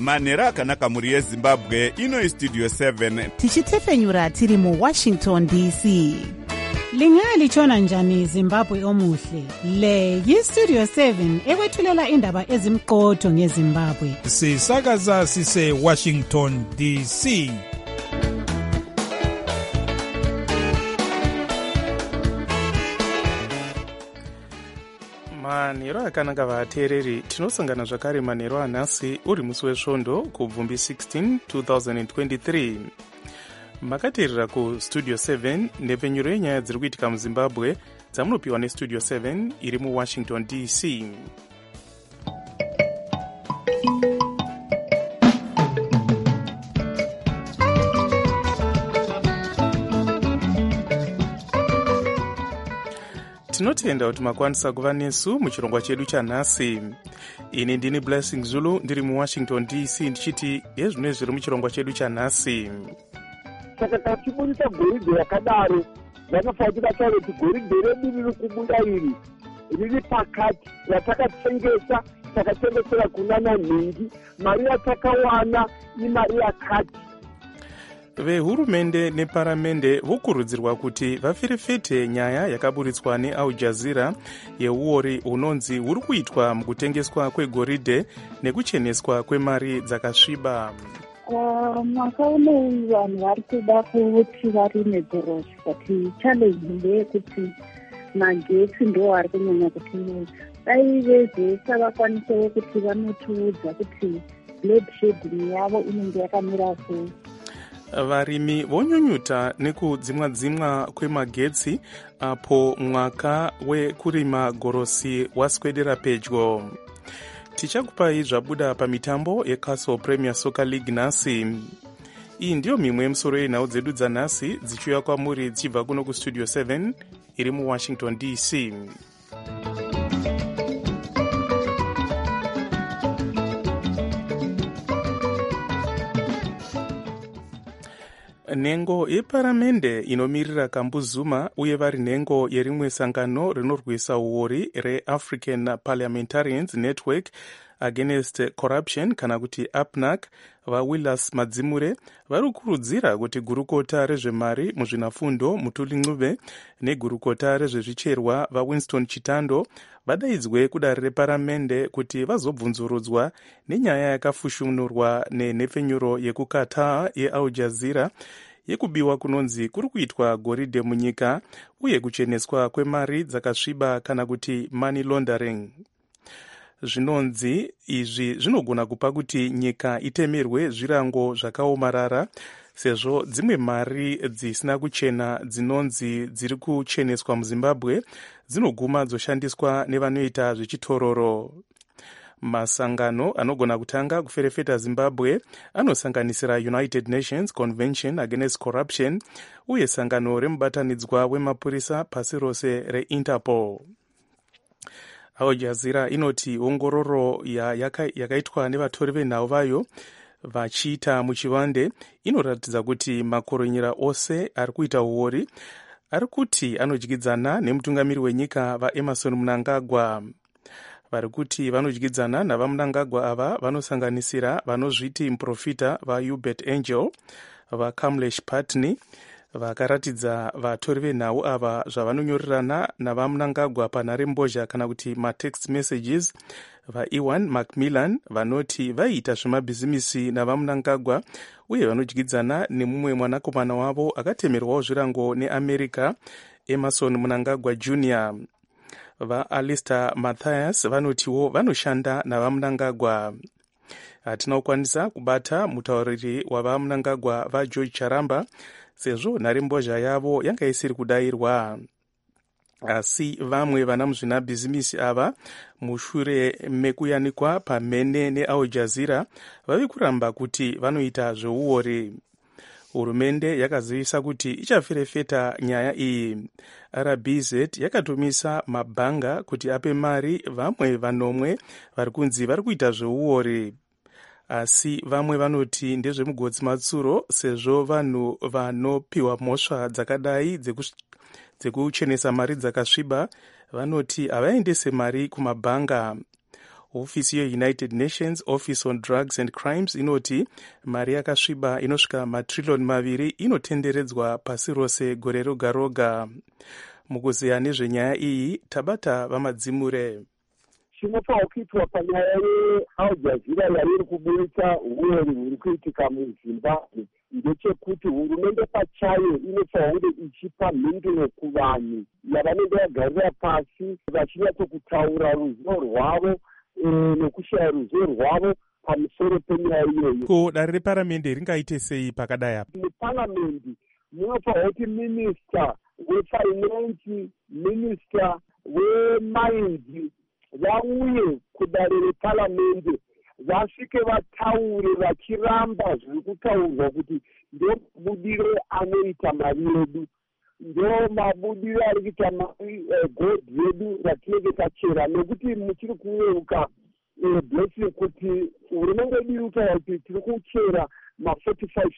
manhero akanaka mhuri yezimbabwe. Ino istudio 7 tichitefenyura tiri muwashington dc. Lingalitshona njani Zimbabwe omuhle? Le yistudio 7 ekwethulela indaba ezimqotho ngeZimbabwe. Sisakaza sise Washington DC. manhero akanaka vateereri, tinosangana zvakare manhero anhasi uri musi wesvondo kubvumbi 16 2023. makateerera kustudio 7 nhepfenyuro yenyaya dziri kuitika muzimbabwe dzamunopiwa nestudio 7 iri muwashington dc. tinotenda kuti makwanisa kuva nesu muchirongwa chedu chanhasi. ini ndini Blessing Zulu ndiri muwashington dc ndichiti yezvino zviri muchirongwa chedu chanhasi. Saka tachibudisa goridhe yakadaro vanofanira kutaura kuti goridhe redu riri kubuda iri riri pakati yatakatengesa takatengesera kunana nhingi, mari yatakawana imari yakati. vehurumende neparamende vokurudzirwa kuti vafirifete nyaya yakaburitswa neAl Jazeera yeuori hunonzi huri kuitwa mukutengeswa kwegoridhe nekucheneswa kwemari dzakasviba. mwaka unowu vanhu vari kuda kuti varime bhorosi, but challenge ndeyekuti magetsi ndo ari kunyanya kutiudza. dai vezesa vakwanisewo kuti vanotiudza kuti load shedding yavo inenge yakamira sei. varimi vonyunyuta nekudzimwa kwemagetsi apo mwaka wekurima gorosi waswedera pedyo. tichakupai zvabuda pamitambo yeCastle Premier Soccer League nhasi. iyi ndiyo mimwe yemusoro yenhau dzedu dzanhasi dzichiuya kwamuri dzichibva kuno kustudio 7 iri muwashington dc. nhengo yeparamende inomirira Kambuzuma uye vari nhengo yerimwe sangano rinorwisa uori reAfrican Parliamentarians Network Against Corruption kana kuti APNAC vaWillas Madzimure vari kukurudzira kuti gurukota rezvemari muzvinafundo Mutuli Ncube negurukota rezvezvicherwa vaWinston Chitando vadaidzwe kudare reparamende kuti vazobvunzurudzwa nenyaya yakafushunurwa nenhepfenyuro yekukataa yeAl Jazeera yekubiwa kunonzi kuri kuitwa goridhe munyika uye kucheneswa kwemari dzakasviba kana kuti money laundering. zvinonzi izvi zvinogona kupa kuti nyika itemerwe zvirango zvakaomarara sezvo dzimwe mari dzisina kuchena dzinonzi dziri kucheneswa muzimbabwe dzinoguma dzoshandiswa nevanoita zvechitororo. masangano anogona kutanga kuferefeta zimbabwe anosanganisira United Nations Convention Against Corruption uye sangano remubatanidzwa wemapurisa pasi rose reInterpol. Al Jazeera inoti ongororo yakaitwa nevatori venhau vayo vachiita muchivande inoratidza kuti makoronyera ose ari kuita uori ari kuti anodyidzana nemutungamiri wenyika vaEmerson Mnangagwa. vari kuti vanodyidzana navaMnangagwa ava vanosanganisira vanozviti muprofita vaHubert Angel, vaKamlesh Patni vakaratidza vatori venhau ava zvavanonyorerana navaMnangagwa panharembozha kana kuti matext messages, vaEwan Macmillan vanoti vaiita zvemabhizimisi navaMnangagwa uye vanodyidzana nemumwe mwanakomana wavo akatemerwawo zvirango neAmerica, Emerson Mnangagwa Jr. vaAlistair Mathias vanotiwo vanoshanda navaMnangagwa. hatina kukwanisa kubata mutauriri wavaMnangagwa vaGeorge Charamba sezvo nharembozha yavo yanga isiri kudayirwa. asi vamwe vana muzvinabhizimisi ava mushure mekuyanikwa pamhene neAl Jazeera vave kuramba kuti vanoita zveuori. hurumende yakazivisa kuti ichaferefeta nyaya iyi. RBZ yakatumisa mabhanga kuti ape mari vamwe vanomwe vari kunzi vari kuita zveuori. asi vamwe vanoti ndezvemugodzi matsuro sezvo vanhu vanopiwa mhosva dzakadai dzekuchenesa mari dzakasviba vanoti havaendese mari kumabhanga. hofisi yeunited nations office on drugs and crimes inoti mari yakasviba inosvika matririyoni 2 inotenderedzwa pasi rose gore roga roga. Mukuziya nezvenyaya iyi tabata vamadzimure. Chinofanira kuitwa panyaya yeAl Jazeera yari kubudisa uori huri kuitika muZimbabwe ndechekuti hurumende pachayo inofanira kunge ichipa mhinduro kuvanhu yavanenge vagarira pasi vachinyatsokutaura ruzivo rwavo nekushaya ruzivo rwavo pamusoro penyaya iyoyo. Ko dare reparamende ringaite sei pakadai apa? Muparamende munofanira kuti minista wefinance, minista wemines vauye kudare reparamende vasvike vataure vachiramba zviri kutaurwa kuti ndo mabudiro anoita mari yedu, ndo mabudiro ari kuita mari godhi yedu ratinenge tachera, nekuti muchiri kuyeuka blessing kuti hurumende yedu iri kutaura kuti tiri kuchera ma-40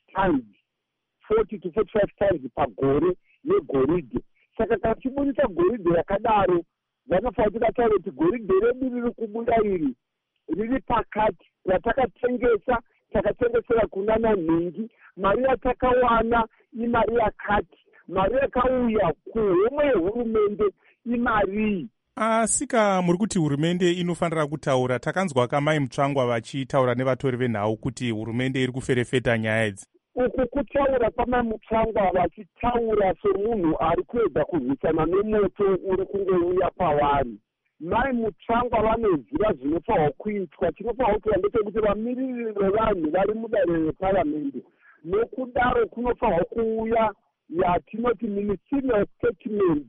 to 45 times pagore yegoridhe. Saka kana tichibudisa goridhe yakadaro vanofanira kuti vataure kuti goridhe redu riri kubuda iri riri pakati, ratakatengesa takatengesera kunana nhingi, mari yatakawana imari yakati, mari yakauya kuhomwe yehurumende imarii. Asika muri kuti hurumende inofanira kutaura. Takanzwa kamai Mutsvangwa vachitaura nevatori venhau kuti hurumende iri kuferefeta nyaya idzi. Uku kutaura kwamai Mutsvangwa vachitaura semunhu ari kuedza kurwisana nemoto uri kungouya pavari. Mai Mutsvangwa vanoziva zvinofanirwa kuitwa. Chinofanirwa kuitwa ndechekuti vamiriri vevanhu vari mudare reparamende, nokudaro kunofanirwa kuuya yatinoti ministerial statement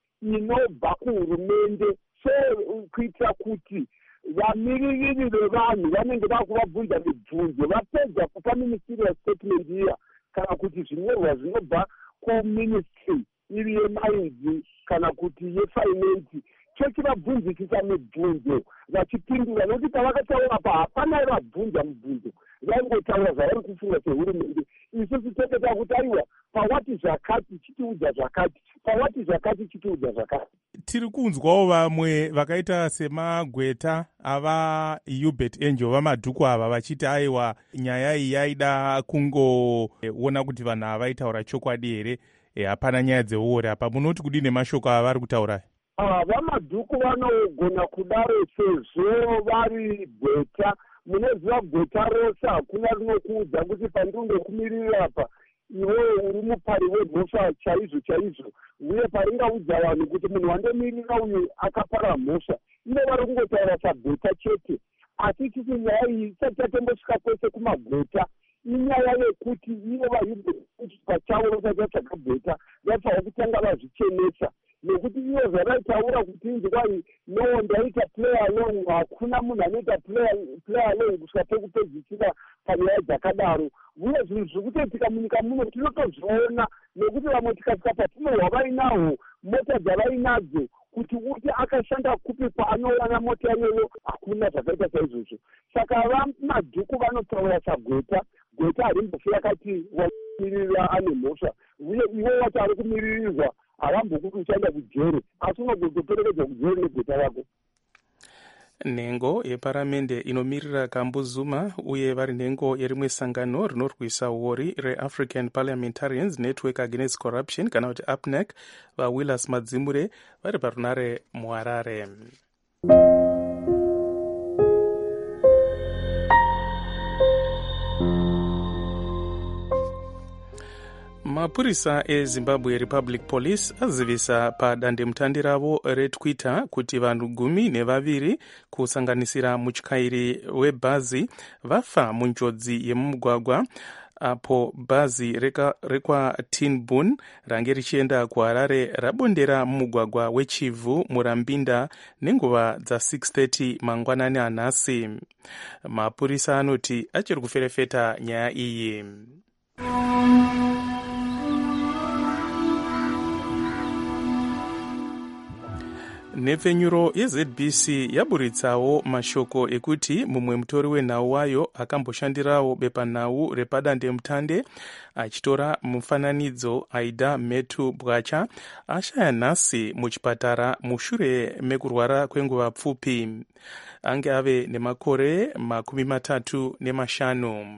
inobva kuhurumende, so kuitira kuti vamiriri vevanhu vanenge vakuvabvunza mibvunzo vapedza kupa ministerial statement iya, kana kuti zvinyorwa zvinobva kuministry iri yemines kana kuti yefinance chechivabvunzisisa mibvunzo vachipindura, nokuti pavakataura pa hapana vabvunza mibvunzo, vaingotaura zvavari kufunga sehurumende. Isusu toketa kuti aiwa pawati zvakati chitiudza zvakati, pawati zvakati chitiudza zvakati. Tiri kunzwawo vamwe vakaita semagweta ava Hubert Angel vamadhuku ava vachiti aiwa nyaya iyi yaida kungoona kuti vanhu avaitaura chokwadi here, hapana nyaya dzeuori apa. Munoti kudini mashoko ava vari kutaura? Vamadhuku vanogona kudaro sezvo vari gweta. Munoziva gweta rose hakuna rinokuudza kuti pandinge kumirira apa iwewe uri mupari wemhosva chaizvo chaizvo, uye paringaudza vanhu kuti munhu wandomirira uyu akapara mhosva, ivo vari kungotaura sagweta chete. Asi titi nyaya iyi isati yatembosvika kwese kumagweta, inyaya yekuti ivo vahibheti pachavo vasati vatsvaga gweta vafanira kutanga vazvichenesa, nekuti ivo zvavaitaura kuti inzwai no ndaita play along, hakuna munhu anoita play along kusvika pekupedzisira panyaya dzakadaro. Uye zvinhu zviri kutoitika munyika muno tinotozviona, nekuti vamwe tikasvika patinohwa vainahwo mota dzavainadzo kuti uti akashanda kupi kwaanowana mota iyoyo, hakuna zvakaita saizvozvo. Saka vamadhuku vanotaura sagweta, gweta harimbofi yakati wamirira ane mhosva, uye iwo wati ari kumiririrwa havambokuti uchaenda kujere, asi unogotoperekedzwa kujere negweta rako. Nhengo yeparamende inomirira Kambu Zuma uye vari nhengo yerimwe sangano rinorwisa uori reAfrican Parliamentarians Network Against Corruption kana kuti APNEC vaWillis Madzimure vari parunare muHarare. Mapurisa eZimbabwe Republic Police azivisa padandemutande ravo reTwitter kuti vanhu 12 kusanganisira mutyairi webhazi vafa munjodzi yemumugwagwa apo bhazi rekwaTinbun range richienda kuHarare rabondera mumugwagwa weChivhu Murambinda nenguva dza6:30 mangwanani anhasi. Mapurisa anoti achiri kuferefeta nyaya iyi. nhepfenyuro yezbc yaburitsawo mashoko ekuti mumwe mutori wenhau wayo akamboshandirawo bepanhau repadandemutande achitora mufananidzo Aida Metu Bwacha ashaya nhasi muchipatara mushure mekurwara kwenguva pfupi. Ange ave nemakore 35.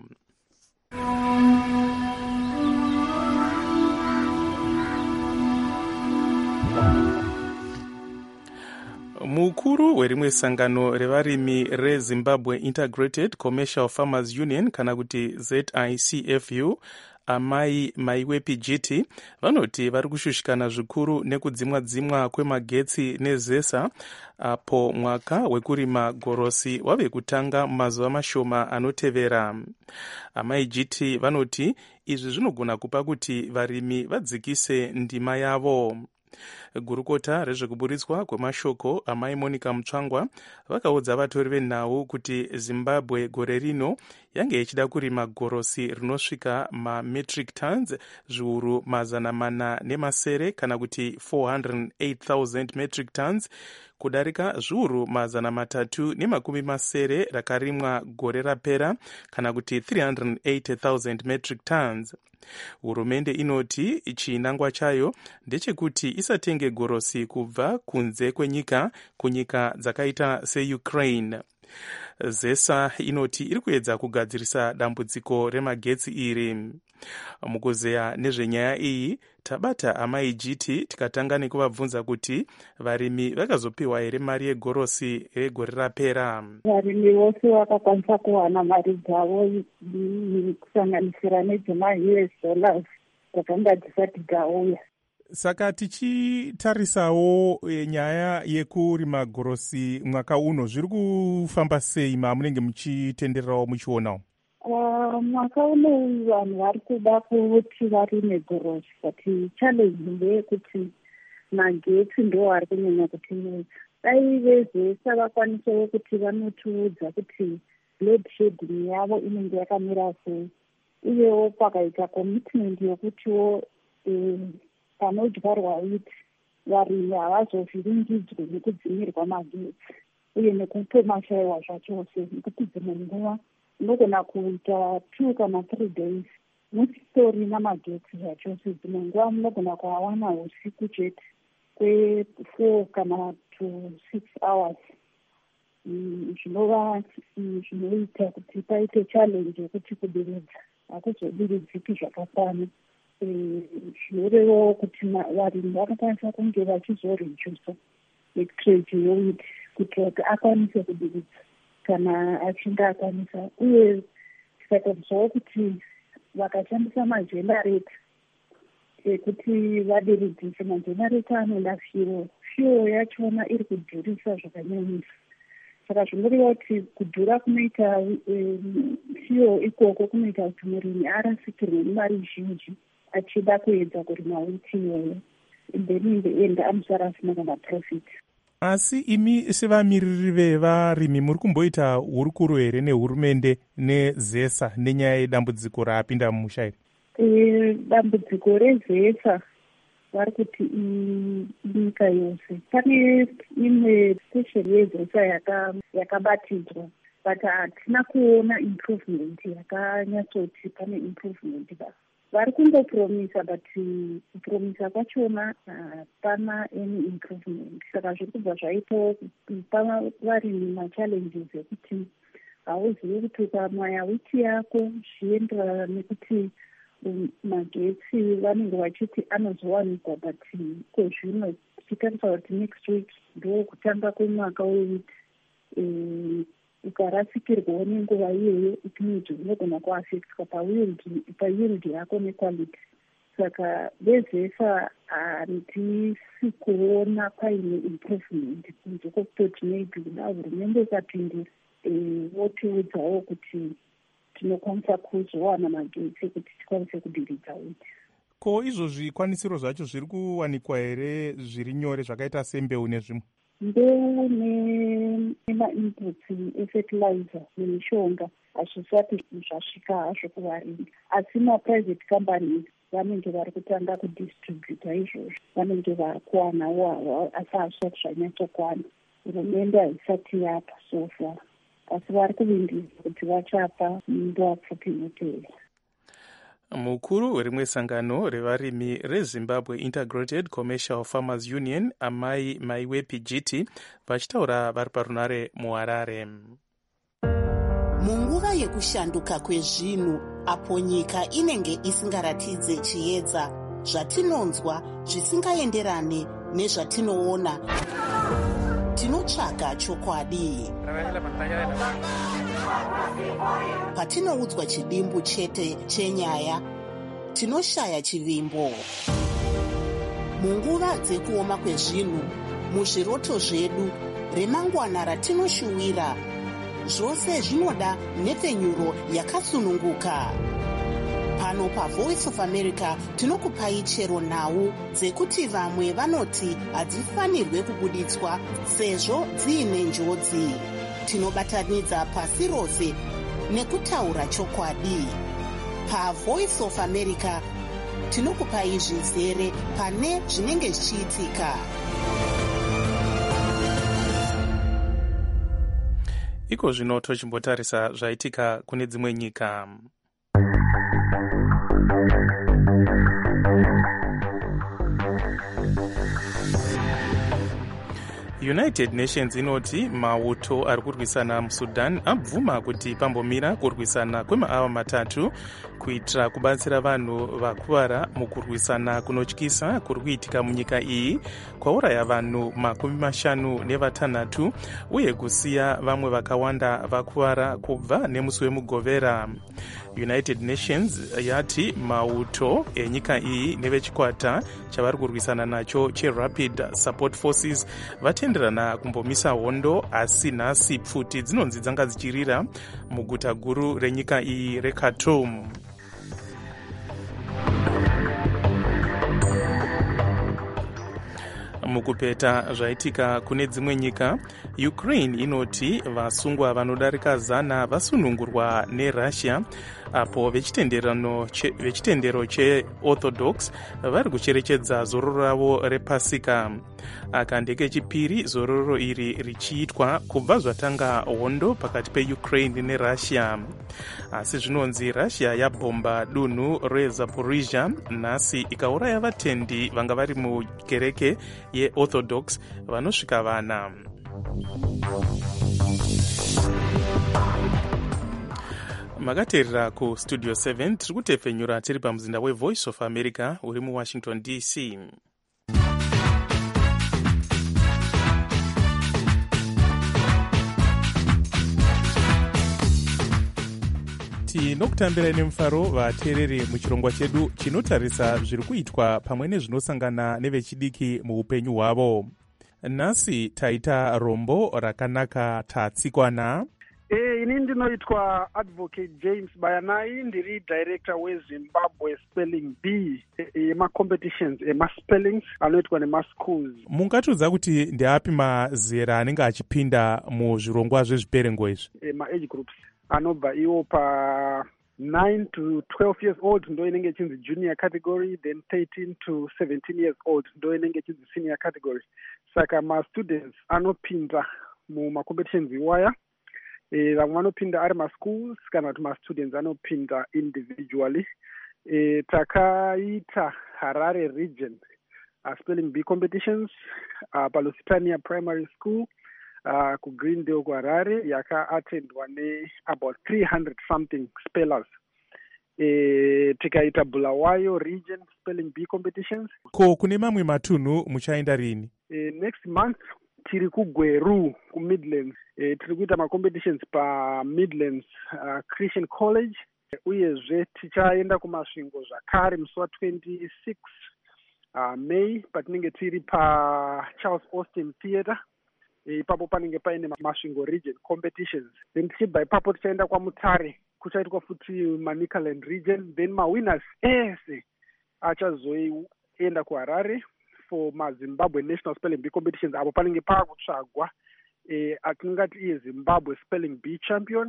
Mukuru werimwe sangano revarimi reZimbabwe Integrated Commercial Farmers Union kana kuti ZICFU Amai Maiwepi Jiti vanoti vari kushushikana zvikuru nekudzimwa kwemagetsi nezesa apo mwaka wekurima gorosi wave kutanga mumazuva mashoma anotevera. Amai Jiti vanoti izvi zvinogona kupa kuti varimi vadzikise ndima yavo. Gurukota rezvekuburitswa kwemashoko Amai Monica Mutsvangwa vakaudza vatori venhau kuti Zimbabwe gore rino yange ichida kurima gorosi rinosvika mametric tons zviuru 400 kana kuti 408,000 metric tons kudarika zviuru 370 rakarimwa gore rapera kana kuti 380,000 metric tons. Hurumende inoti chinangwa chayo ndechekuti isatenge gorosi kubva kunze kwenyika kunyika dzakaita seUkraine. ZESA inoti iri kuedza kugadzirisa dambudziko remagetsi iri. Mukuzeya nezvenyaya iyi tabata Amai Jiti tikatanga nekuvabvunza kuti varimi vakazopiwa here mari yegorosi regore rapera. Varimi vose vakakwanisa kuwana mari dzavo kusanganisira nedzema-US dollars dzakanga dzisati dzauya. Saka tichitarisawo nyaya yekurima gorosi mwaka uno zviri kufamba sei mamunenge muchitendererawo muchionawo? Mwaka uno vanhu vari kuda kuti varime gorosi, but challenge ndeyekuti magetsi ndo ari kunyanya kutinetsa. Dai vezesa vakwanisawo kuti vanotiudza kuti load shedding yavo inenge yakamira sei, uyewo pakaita commitment yokutiwo panodyarwa wheat varimi havazovhiringidzwe nekudzimirwa magetsi uye nekutomashayiwa zvachose, nekuti dzimwe nguva unogona kuita 2 kana 3 days musitori namagetsi zvachose. Dzimwe nguva munogona kuawana usiku chete kwe4 kana to 6 hours. Zvinova zvinoita kuti paite challenge yekuti kudiridza hakuzodiridziki zvakakwana. Zvinorevawo kuti varimi vakakwanisa kunge vachizorejusa trade yewheat kuitira kuti akwanise kudiridza kana achinge akwanisa, uye tikatobvawo kuti vakashandisa majenereta ekuti vadiridzise, majenereta anoda fuel yachona iri kudhurisa zvakanyanyisa. Saka zvinoreva kuti kudhura kunoita fuel ikoko kunoita kuti murimi arasikirwe nemari zhinji achida kuedza kurima wheat iyoyo, then in the end amusara asina kana profit. Asi imi sevamiriri vevarimi muri kumboita hurukuro here nehurumende nezesa nenyaya yedambudziko raapinda mumusha iri? Dambudziko rezesa vari kuti nyika yose. Pane imwe station yezesa yakabatidzwa, but hatina kuona improvement yakanyatsoti pane improvement. Vari kungopromisa, but kupromisa kwachona hapana any improvement. Saka zviri kubva zvaitawo kupa varimi machallenges ekuti hauzivi kuti ukamaya wheat yako zvienderana nekuti magetsi vanenge vachiti anozowanikwa, but kwezvino tichitarisa kuti next week ndo kutanga kwemwaka wewheat. Ukarasikirwawo nenguva iyoyo itinoti unogona kuafectwa payield yako nequality. Saka vezesa handisi kuona paine improvement kunze kwekutoti maybe kuda hurumende ikapindira votiudzawo kuti tinokwanisa kuzowana magetsi ekuti tikwanise kudiridza wheat. Ko izvo zvikwanisiro zvacho zviri kuwanikwa here zviri nyore zvakaita sembeu nezvimwe? Mbeu nemainputs efertilizer nemishonga hazvisati zvasvika hazvo kuvarimi, asi maprivate companies vanenge vari kutanga kudistributa izvozvo, vanenge vari kuwanawo asi hazvisati zvanyatsokwana. Hurumende haisati yapa so far, asi vari kuvindira kuti vachapa nguva pfupi inotevera. Mukuru werimwe sangano revarimi reZimbabwe Integrated Commercial Farmers Union, Amai Maiwepi Giti, vachitaura vari parunare muHarare. Munguva yekushanduka kwezvinhu, apo nyika inenge isingaratidze chiedza, zvatinonzwa zvisingaenderane nezvatinoona, tinotsvaga chokwadi. Patinoudzwa chidimbu chete chenyaya, tinoshaya chivimbo. Munguva dzekuoma kwezvinhu, muzviroto zvedu, remangwana ratinoshuwira, zvose zvinoda nhepfenyuro yakasununguka. Pano paVoice of America tinokupai chero nhau dzekuti vamwe vanoti hadzifanirwe kubuditswa sezvo dziine njodzi. Tinobatanidza pasi rose nekutaura chokwadi. PaVoice of America tinokupai zvizere pane zvinenge zvichiitika. Iko zvino tochimbotarisa zvaitika kune dzimwe nyika. United Nations inoti mauto ari kurwisana muSudan abvuma kuti pambomira kurwisana kwemaava matatu kuitira kubatsira vanhu vakuvara mukurwisana kunotyisa kuri kuitika munyika iyi kwauraya vanhu 56 uye kusiya vamwe vakawanda vakuvara kubva nemusi wemugovera. United Nations yati mauto enyika iyi nevechikwata chavari kurwisana nacho cheRapid Support Forces vatenderana kumbomisa hondo, asi nhasi pfuti dzinonzi dzanga dzichirira muguta guru renyika iyi reKhartoum. Mukupeta zvaitika kune dzimwe nyika, Ukraine inoti vasungwa vanodarika 100 vasunungurwa neRussia apo vechitendero cheOrthodox vari kucherechedza zororo ravo rePasika. Aka ndekechipiri zororo iri richiitwa kubva zvatanga hondo pakati peUkraine neRussia. Asi zvinonzi Russia yabhomba dunhu reZaporizhia nhasi ikauraya vatendi vanga vari mukereke yeOrthodox vanosvika 4. Makateerera kuStudio 7 tiri kutepfenyura tiri pamuzinda weVoice of America uri muWashington DC. tinokutambirai nemufaro vateereri muchirongwa chedu chinotarisa zviri kuitwa pamwe nezvinosangana nevechidiki muupenyu hwavo. Nhasi taita rombo rakanaka tatsikwana. Ini ndinoitwa Advocate James Bayanai, ndiri director weZimbabwe Spelling Bee ema-competitions ema-spellings anoitwa nema-schools. Mungatiudza kuti ndeapi mazera anenge achipinda muzvirongwa zvezviperengo izvi? Ma-age groups anobva iwo pa 9 to 12 years old ndo inenge chinzi junior category, then 13 to 17 years old ndo inenge chinzi senior category. Saka ma-students anopinda muma-competitions iwaya. Vamwe vanopinda ari ma-schools kana kuti ma-students anopinda individually. Takaita Harare region spelling bee competitions paLusitania Primary School kuGreendale kuHarare yaka-attendwa ne-about 300 something spellers. Tikaita Bulawayo region spelling bee competitions. Ko kune mamwe matunhu muchaenda rini? Next month tiri kuGweru kuMidlands. Tiri kuita ma-competitions paMidlands Christian College. Uyezve tichaenda kumasvingo zvakare musi wa26 May patinenge tiri paCharles Austin Theatre. Ipapo panenge paine masvingo region competitions. Then tichibva ipapo tichaenda kwaMutare kuchaitwa futi Manicaland region. Then mawinners ese achazoenda kuHarare for maZimbabwe National Spelling Bee competitions. Apo panenge paakutsvagwa atingati iye Zimbabwe Spelling Bee champion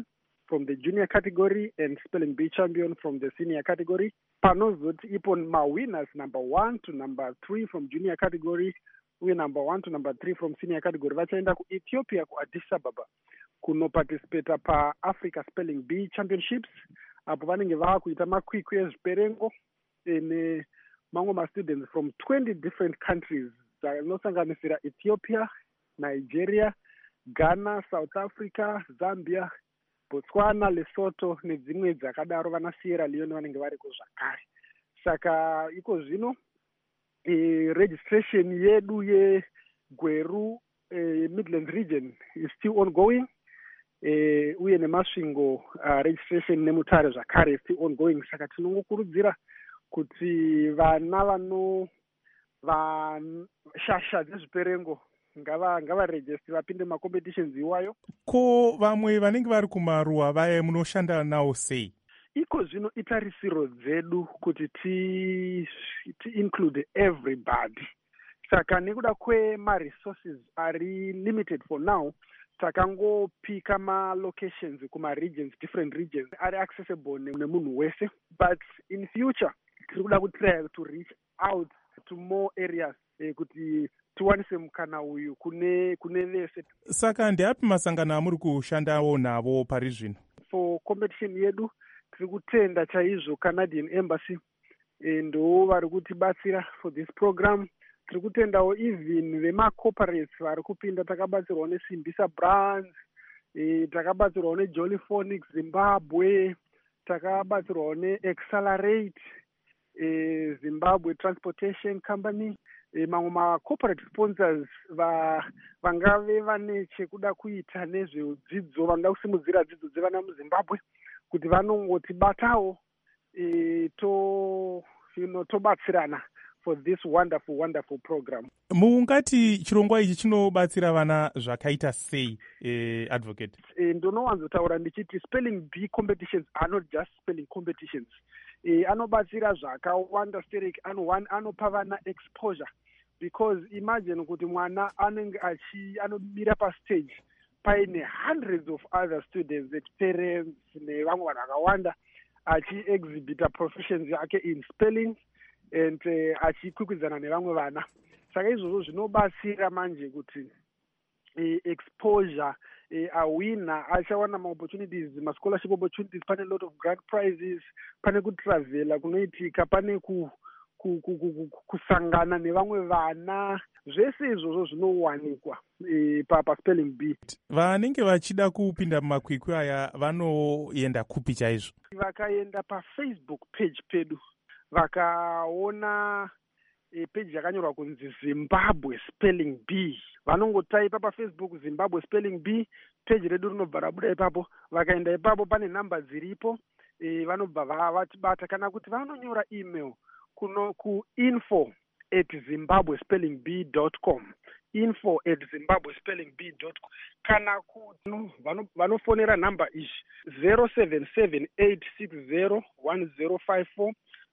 from the junior category and spelling bee champion from the senior category. Panozoti ipo ma-winners number 1 to number 3 from junior category, uye number 1 to number 3 from senior category vachaenda kuEthiopia, kuAddis Ababa, kunoparticipata paAfrica Spelling Bee Championships, apo vanenge vava kuita makwikwi ezviperengo nemamwe ma-students from 20 different countries dzinosanganisira Ethiopia, Nigeria, Ghana, South Africa, Zambia, Botswana, Lesotho nedzimwe dzakadaro. Vana Sierra Leone vanenge variko zvakare. Saka iko zvino registration yedu yeGweru Midlands region is still ongoing, uye nemasvingo registration nemutare zvakare is still ongoing. Saka tinongokurudzira kuti vana vashasha dzezviperengo ngavaregistri vapinde macompetitions iwayo. Ko vamwe vanenge vari kumaruwa vaya munoshanda nawo sei? Iko zvino itarisiro dzedu kuti ti include everybody. Saka nekuda kwema-resources ari limited for now, takangopika ma-locations kuma-regions, different regions, ari accessible nemunhu wese. But in future, tiri kuda kutry to reach out to more areas kuti tiwanise mukana uyu kune vese. Saka ndeapi masangano amuri kushandawo navo pari zvino? For competition yedu tiri kutenda chaizvo Canadian Embassy ndo vari kutibatsira for this program. Tiri kutendawo even vema-corporates vari kupinda. Takabatsirwa neSimbisa Brands, takabatsirwa neJolly Phonics Zimbabwe, takabatsirwa neAccelerate Zimbabwe Transportation Company. Mamwe ma-corporate sponsors vangave vane chekuda kuita nezveudzidzo, vanoda kusimudzira dzidzo dzevana muZimbabwe, kuti vanongotibatawo tobatsirana for this wonderful program. Mungati chirongwa ichi chinobatsira vana zvakaita sei, advocate? Ndonowanzotaura ndichiti spelling bee competitions are not just spelling competitions. Anobatsira zvakawanda stereki, anopa vana exposure, because imagine kuti mwana anenge anomira pastage paine hundreds of other students and parents nevamwe vanhu vakawanda achi-exhibita proficiency yake in spelling and achikwikwidzana nevamwe vana. Saka izvozvo zvinobatsira manje kuti exposure, awina achawana ma-opportunities, ma-scholarship opportunities, pane a lot of grant prizes, pane kutravela kunoitika, pane kusangana nevamwe vana. Zvese izvozvo zvinowanikwa paspelling bee. Vanenge vachida kupinda mumakwikwi aya vanoenda kupi chaizvo? Vakaenda paFacebook page pedu vakaona page yakanyorwa kunzi Zimbabwe Spelling Bee, vanongotaipa paFacebook Zimbabwe Spelling Bee, page redu rinobva rabuda ipapo. Vakaenda ipapo pane namba dziripo, vanobva vatibata. Kana kuti vanonyora email info@zimbabwespellingbee.com, info@zimbabwespellingbee.com. Kana kuti vanofonera namba izvi 0778601054,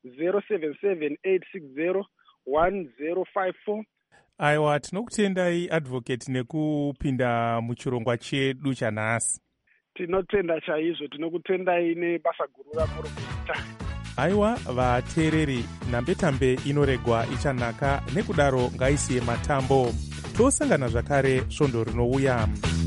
0778601054. Aiwa, tinokutendai advocate nekupinda muchirongwa chedu chanhasi. Tinotenda chaizvo, tinokutendai nebasa guru ramuri kuita. Aiwa, vateereri, nhambetambe inoregwa ichanaka, nekudaro ngaisiye matambo. Tosangana zvakare svondo rinouya.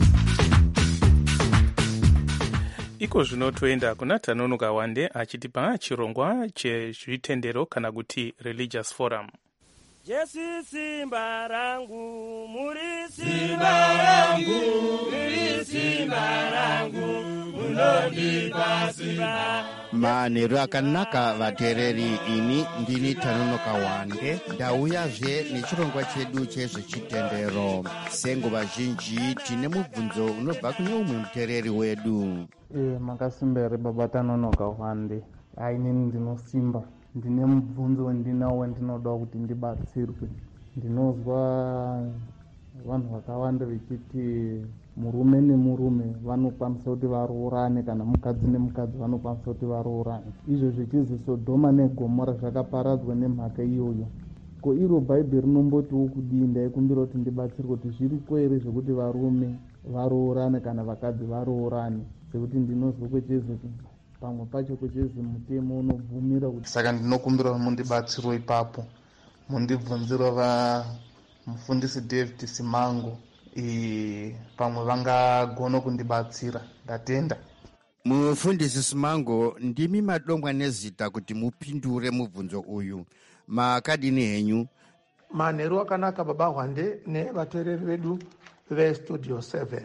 Iko zvino toenda kuna Tanonoka Wande achitipa chirongwa chezvitendero kana kuti religious forum. Jesu simba rangu, muri simba rangu, muri simba rangu, munondipa simba. Manheru akanaka vateereri, ini ndini Tanonoka Wande, ndauyazve nechirongwa chedu chezvechitendero. Senguva zhinji tine mubvunzo unobva kune umwe muteereri wedu. Makasimbere baba Tanonoka Wande. Inini ndinosimba, ndine mubvunzo wendinawo wendinoda kuti ndibatsirwe. Ndinozwa vanhu vakawanda vechiti murume nemurume vanokwanisa kuti varoorane, kana mukadzi nemukadzi vanokwanisa kuti varoorane. Izvo zvichizi Sodhoma neGomora zvakaparadzwa nemhaka iyoyo. Ko iro Bhaibheri rinombotiwo kudii? Ndaikumbira kuti ndibatsirwe kuti zviriko here zvekuti varume varoorane kana vakadzi varoorane sekuti ndinozwa kwechezi pamwe pacho kwechezi mutemo unobvumira kuti, saka ndinokumbira mundibatsiro ipapo, mundibvunziro mufundisi David Simango pamwe vangagona kundibatsira. Ndatenda. Mufundisi Simango, ndimi madongwa nezita kuti mupindure mubvunzo uyu. Makadini henyu? Manheru akanaka baba Hwande nevateereri vedu vestudio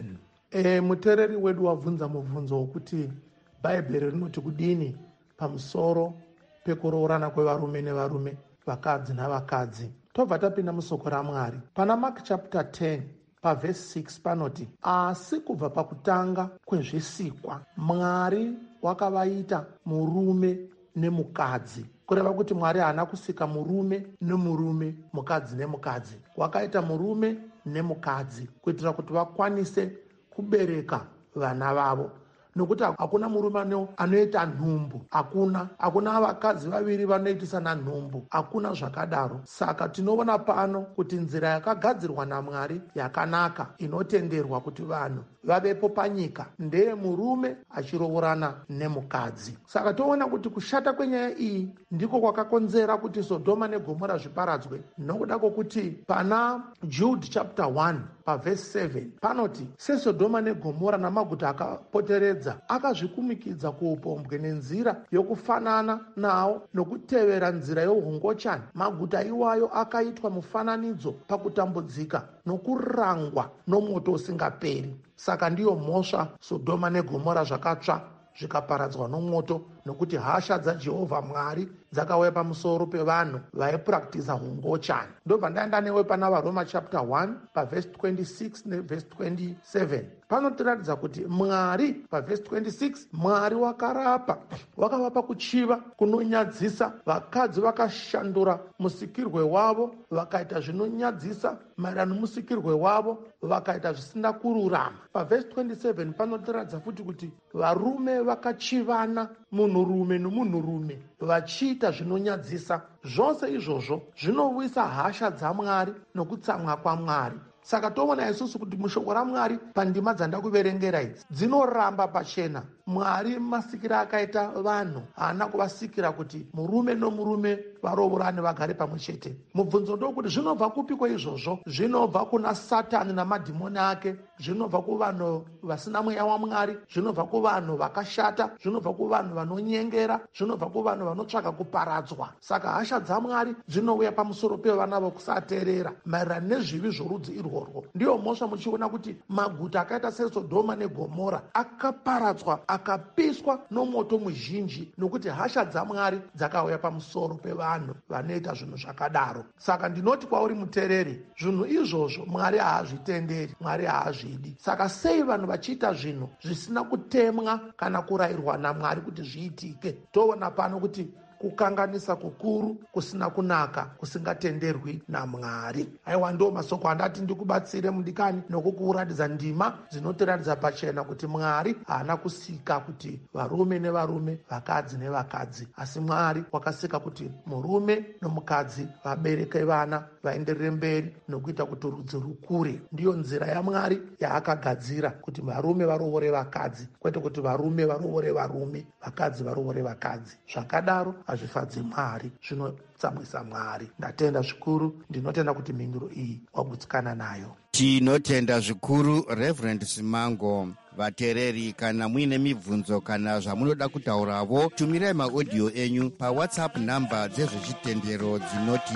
7. Muteereri wedu wabvunza mubvunzo wokuti bhaibheri rinoti kudini pamusoro pekuroorana kwevarume nevarume, vakadzi navakadzi. Tobva tapinda musoko raMwari. Pana Mark chapter 10 pavhesi 6 panoti, asi kubva pakutanga kwezvisikwa Mwari wakavaita murume nemukadzi. Kureva kuti Mwari haana kusika murume nemurume, mukadzi nemukadzi. Wakaita murume nemukadzi kuitira kuti vakwanise kubereka vana vavo. Nokuti hakuna murume anoita nhumbu, hakuna vakadzi vaviri vanoitisana nhumbu, hakuna zvakadaro. Saka tinoona pano kuti nzira yakagadzirwa naMwari yakanaka, inotenderwa kuti vanhu vavepo panyika, ndeye murume achiroorana nemukadzi. Saka toona kuti kushata kwenyaya iyi ndiko kwakakonzera kuti Sodoma neGomora zviparadzwe, nokuda kwokuti pana Jude chapter 1 pavhesi 7 panoti, seSodoma neGomora namaguta akapoteredza akazvikumikidza kuupombwe nenzira yokufanana nawo nokutevera nzira youhongochani, maguta iwayo akaitwa mufananidzo pakutambudzika nokurangwa nomoto usingaperi. Saka ndiyo mhosva Sodoma neGomora zvakatsva zvikaparadzwa nomoto, nokuti hasha dzaJehovha Mwari dzakauya pamusoro pevanhu vaipuractiza hongochani. Ndobva ndaenda newe pana vaRoma chapter 1 pavhesi 26 nevhesi 27. Panotiratidza kuti Mwari pavhesi 26, Mwari wakarapa, wakavapa kuchiva kunonyadzisa. Vakadzi vakashandura musikirwe wavo vakaita zvinonyadzisa, maererano musikirwe wavo vakaita zvisina kururama. Pavhesi 27 panotiratidza futi kuti varume vakachivana, munhurume nomunhurume, vachiita zvinonyadzisa. Zvose izvozvo zvinovisa hasha dzaMwari nokutsamwa kwaMwari. Saka toona isusu kuti mushoko raMwari pandima dzandakuverengera idzi dzinoramba pachena. Mwari masikira akaita vanhu haana kuvasikira kuti murume nomurume varoorane vagare pamwe chete. Mubvunzo ndokuti zvinobva kupiko izvozvo? Zvinobva kuna Satani namadhimoni ake, zvinobva kuvanhu vasina mweya waMwari, zvinobva kuvanhu vakashata, zvinobva kuvanhu vanonyengera, zvinobva kuvanhu vanotsvaka kuparadzwa. Saka hasha dzaMwari dzinouya pamusoro pevana vokusateerera maererano nezvivi zvorudzi irworwo. Ndiyo mhosva muchiona kuti maguta akaita seSodoma neGomora akaparadzwa, akapiswa nomoto muzhinji, nokuti hasha dzaMwari dzakauya pamusoro pevanhu vanoita zvinhu zvakadaro. Saka ndinoti kwauri muteereri, zvinhu izvozvo Mwari haazvitenderi, Mwari haazvidi. Saka sei vanhu vachiita zvinhu zvisina kutemwa kana kurayirwa naMwari kuti zviitike? Toona pano kuti kukanganisa kukuru, kusina kunaka, kusingatenderwi naMwari. Aiwa, ndo masoko andati ndikubatsire mudikani nokukuratidza ndima dzinotiratidza pachena kuti Mwari haana kusika kuti varume nevarume, vakadzi nevakadzi, asi Mwari wakasika kuti murume nomukadzi vabereke vana, vaenderere mberi nokuita kuti rudzi rukure. Ndiyo nzira yaMwari yaakagadzira kuti varume varoore vakadzi, kwete kuti varume varoore varume, vakadzi varoore vakadzi. Zvakadaro hazvifadzi Mwari, zvinotsamwisa Mwari. Ndatenda zvikuru, ndinotenda kuti mhinduro iyi wagutsikana nayo. Tinotenda zvikuru Reverend Simango. Vateereri, kana muine mibvunzo kana zvamunoda kutauravo, tumirai maaudio enyu paWhatsApp namba dzezvechitendero dzinoti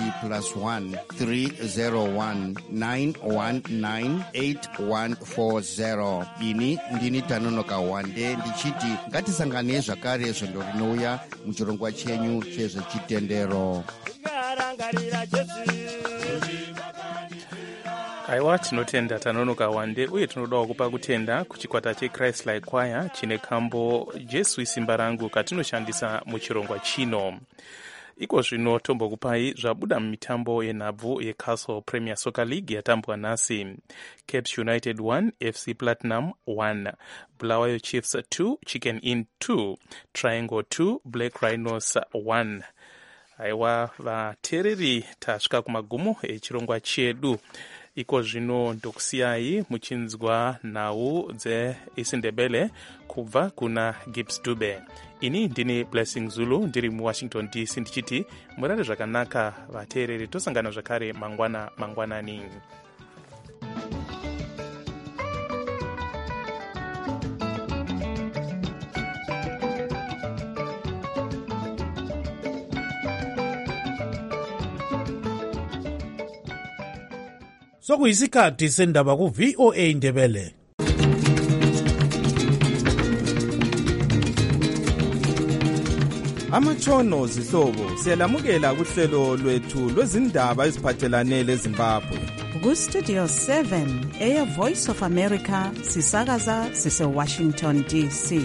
+1 301 919 8140. Ini ndini Tanonoka Hwande ndichiti ngatisanganei zvakare zvondo rinouya muchirongwa chenyu chezvechitendero. Aiwa, tinotenda Tanonoka Hwande, uye tinodawo kupa kutenda kuchikwata cheChrist-like Choir chine kambo Jesu isimba rangu katinoshandisa muchirongwa chino. Iko zvino tombokupai zvabuda mumitambo yenhabvu yeCastle Premier Soccer League yatambwa nhasi. Caps United 1, FC Platinum 1, Bulawayo Chiefs 2, Chicken Inn 2, Triangle 2, Black Rhinos 1. Aiwa, vateereri tasvika kumagumo echirongwa chedu. iko zvino ndokusiyai muchinzwa nhau dzeisindebele kubva kuna Gibbs Dube. Ini ndini Blessing Zulu ndiri muWashington DC ndichiti murare zvakanaka vateereri, tosangana zvakare mangwanani. Sokuyisikhathi sendaba ku VOA Ndebele. Amatshono zihlobo siyalamukela kuhlelo lwethu lwezindaba eziphathelane leZimbabwe. Ku Studio 7 eya Voice of America sisakaza sise Washington DC.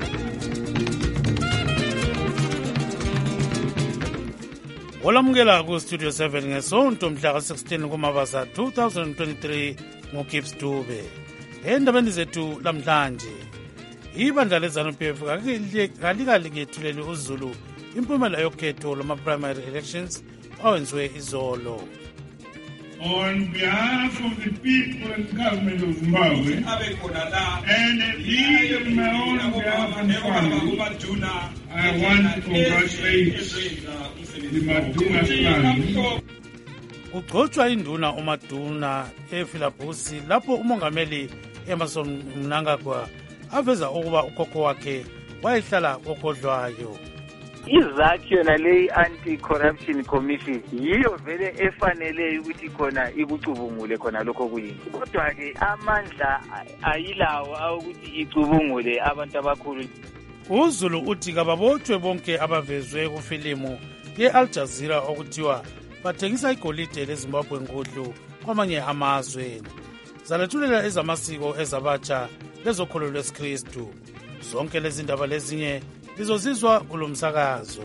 Olamukela ku Studio 7 ngesonto mhla ka-16 kuMabasa 2023 ngoGibbs Dube. Endabeni zethu lamhlanje, ibandla leZANU-PF kalikalikethuleli uZulu impumela yokhetho lwama-primary elections awenziwe izolo. On behalf of the people and government of Zimbabwe, and in my own behalf and family, I want to congratulate the Maduna clan. Kugcotshwa induna uMaduna ePhilabhusi lapho umongameli Emmerson Mnangagwa aveza ukuba ukhokho wakhe wayehlala kokodlwayo. Izakhi yona leyi anti-corruption commission yiyo vele efanele ukuthi khona ikucubungule khona lokho kuyini. Kodwa-ke amandla ayilawo ukuthi icubungule abantu abakhulu. uZulu uthi kababotshwe bonke abavezwe kufilimu ye-Al Jazeera okuthiwa bathengisa igolide leZimbabwe nkudlu kwamanye amazwe. Zalethulela ezamasiko ezabatsha lezokholo lwesikristu. Zonke lezi ndaba lezinye lizozizwa kulo msakazo.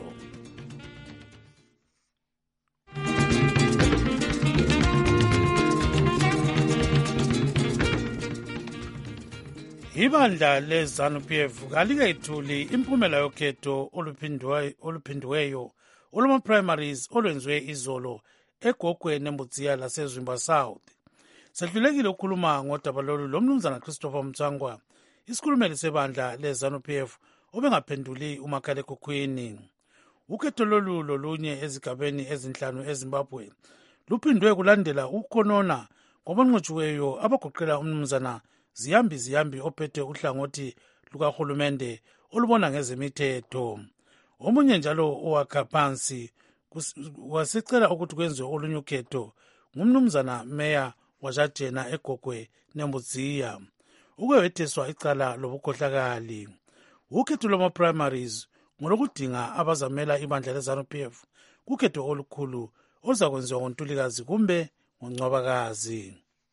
Ibandla leZANU-PF kalikethuli impumela yokhetho oluphindiweyo olwama-primaries olwenziwe izolo eGogwe neMbudziya laseZwimba South. Sedlulekile ukukhuluma ngodaba lolu lomnumzana Christopher Mtsangwa, isikhulumeli sebandla leZANU-PF obengaphenduli umakhalekhukhwini. Ukhetho lolu lolunye ezigabeni ezinhlanu eZimbabwe luphindwe kulandela ukukhonona kwabanqotshiweyo abagoqela umnumzana Ziyambi ophethe uhlangothi lukahulumende olubona ngezemithetho. Omunye njalo owakha phansi wasecela ukuthi kwenziwe olunye ukhetho ngumnumzana Meya wajajena eGogwe neMbudziya ukwetheswa icala lobukhohlakali. Ukhetho lwama-primaries ngolokudinga abazamela ibandla leZANU-PF kukhetho olukhulu oluzakwenziwa ngoNtulikazi kumbe ngoNcwabakazi.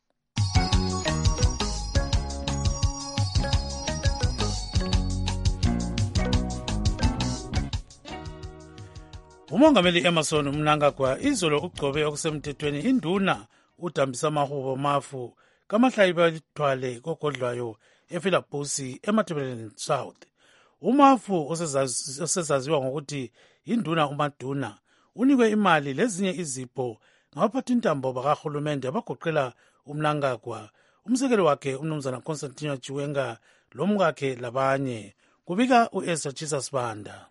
Umongameli Emmerson Mnangagwa izolo ugcobe okusemthethweni induna uDambisa Mahubo Mafu kamahlayi balithwale kogodlwayo ePhilabhusi eMatabeleland South. Umafu osezaziwa ngokuthi induna uMaduna unikwe imali lezinye izipho ngabaphathintambo bakahulumende abagoqela uMnangagwa, umsekeli wakhe umnumzana Constantine Chiwenga lomkakhe labanye. Kubika uEsther Chisasibanda.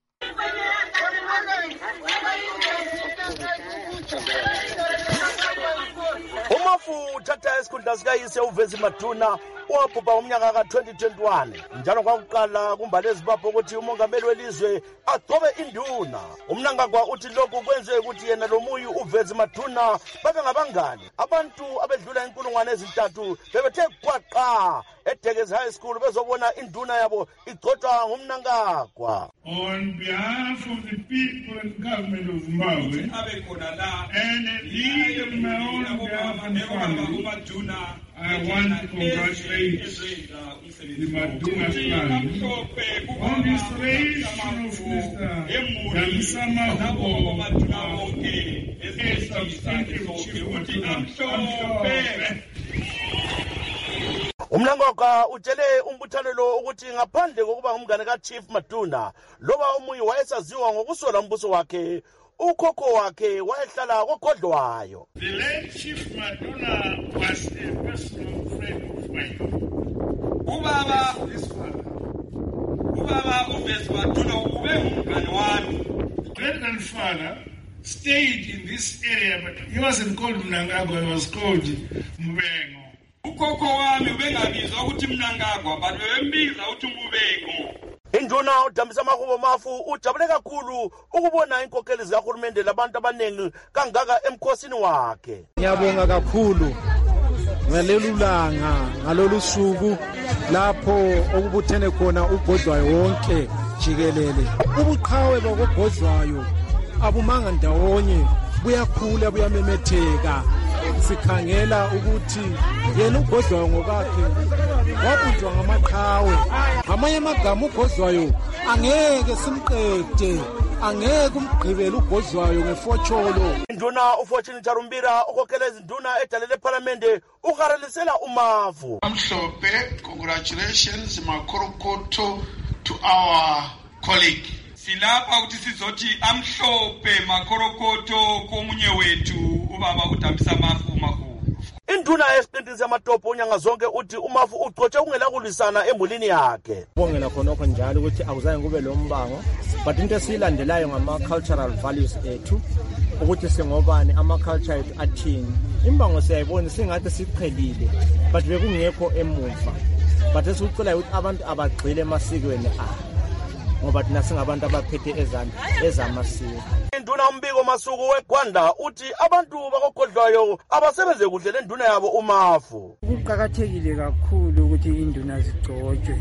Umafu uthatha isikhundla sikayise uVezi Maduna owabhubha umnyaka ka-2021 njalo kwakuqala kumbali eZimbabwe ukuthi umongameli welizwe agcobe induna. Umnangagwa uthi lokhu kwenziwe ukuthi yena lomuyu uVezi Maduna babe ngabangani. Abantu abedlula 3,000 bebethe gwaqa eDegezi High School bezobona induna yabo igcotshwa ngumnangagwa. On behalf of the people and government of Zimbabwe, and in my own behalf and family, I want to congratulate the Maduna clan on this creation of Mr. Dambisa Mahubo as substantive chief Maduna. Umnangagwa utshele umbuthano lo ukuthi ngaphandle kokuba ngumngane kaChief Maduna loba umuyi wayesaziwa ngokusola umbuso wakhe, ukhokho wakhe wayehlala kogodlwayo. The late Chief Maduna was a personal friend of mine. Ubaba uVesi Maduna ubengumngane wami. Great grandfather stayed in this area, but he wasn't called Mnangagwa, he was called Mbengo. Ukhokho wami ubengabizwa ukuthi Mnangagwa, but bebembiza ukuthi Mbengo. Induna uDambisa Mahubo Mafu ujabule kakhulu ukubona inkokheli zikahulumende labantu abaningi kangaka emkhosini wakhe. Ngiyabonga kakhulu ngalolu langa, ngalolu suku lapho okubuthene khona ugodlwayo wonke jikelele. Ubuqhawe bokugodlwayo abumanga ndawonye, buyakhula buyamemetheka. Sikhangela ukuthi yena ugodlwayo ngokakhe wabunjwa ngamaqhawe. Amanye amagama ugodlwayo angeke simqede, angeke umgqibele ugodlwayo ngefotsholo. Induna uFortune Charumbira ukhokhela izinduna edalele eParliamente ugarelisela uMavu. Amhlophe, congratulations Makorokoto to our colleague. Silapha ukuthi sizothi amhlophe Makorokoto komunye wethu ubaba uDambisa Mafu. Induna yesiqintizi yamatopo unyanga zonke uthi uMafu ucotshe ungela kulisana emulini yakhe. Bongela khonokho njalo ukuthi akuzange kube lo mbango, but into esilandelayo ngama-cultural values ethu ukuthi singobani, ama-culture ethu athini. Imbango siyayibona singathi siqhelile, but bekungekho emuva. But esikucelayo ukuthi abantu abagxile emasikweni ngoba thina singabantu abaphethe ezamasiko. Induna umbiko Masuku weGwanda uthi abantu bakogodlwayo abasebenze kuhle lenduna yabo uMafu. Kuqakathekile kakhulu ukuthi induna zigcotshwe.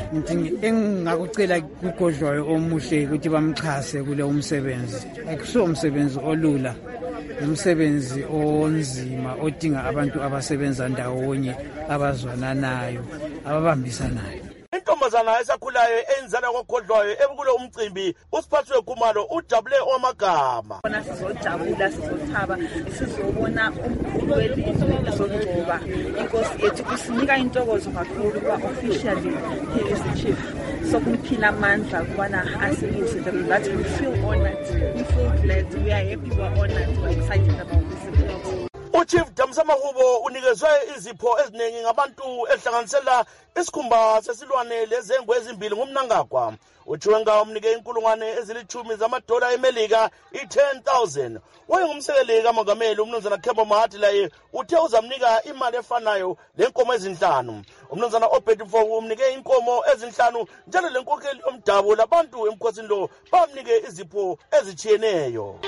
Engingakucela kugodlwayo omuhle ukuthi bamxhase kule umsebenzi. Akuso umsebenzi olula, umsebenzi onzima odinga abantu abasebenza ndawonye, abazwananayo, ababambisanayo. Intombazana esakhulayo enzana kogodlwayo ebukulo umcimbi usiphathwe Khumalo ujabule omagama. Bona sizojabula sizothaba sizobona umkhulu welizwe sizogcoba inkosi yethu kusinika intokozo kakhulu kwa officially he is the chief. So kumphila amandla kubana asebenze that we feel honored, we feel glad, we are happy, we are honored, we are excited about this event. Chief Dambisa Mahubo unikezwe izipho eziningi ngabantu ehlanganisela isikhumba sesilwane lezengwe ezimbili ngumNangagwa. Uchiwenga umnike inkulungwane ezilithumi zamadola eMelika i10,000. Wayengumsekeli kamongameli umnumzana Kembo Mahati laye uthe uzamnika imali efanayo lenkomo ezinhlanu. Umnumzana Obed Mfoku umnike inkomo ezinhlanu njalo lenkokheli omdabu labantu emkhosini lo bamnike izipho ezichiyeneyo.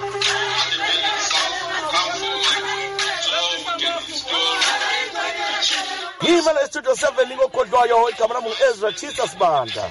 Ngimele Studio 7 ngokodlwayo igama lami Ezra Chisa Sibanda.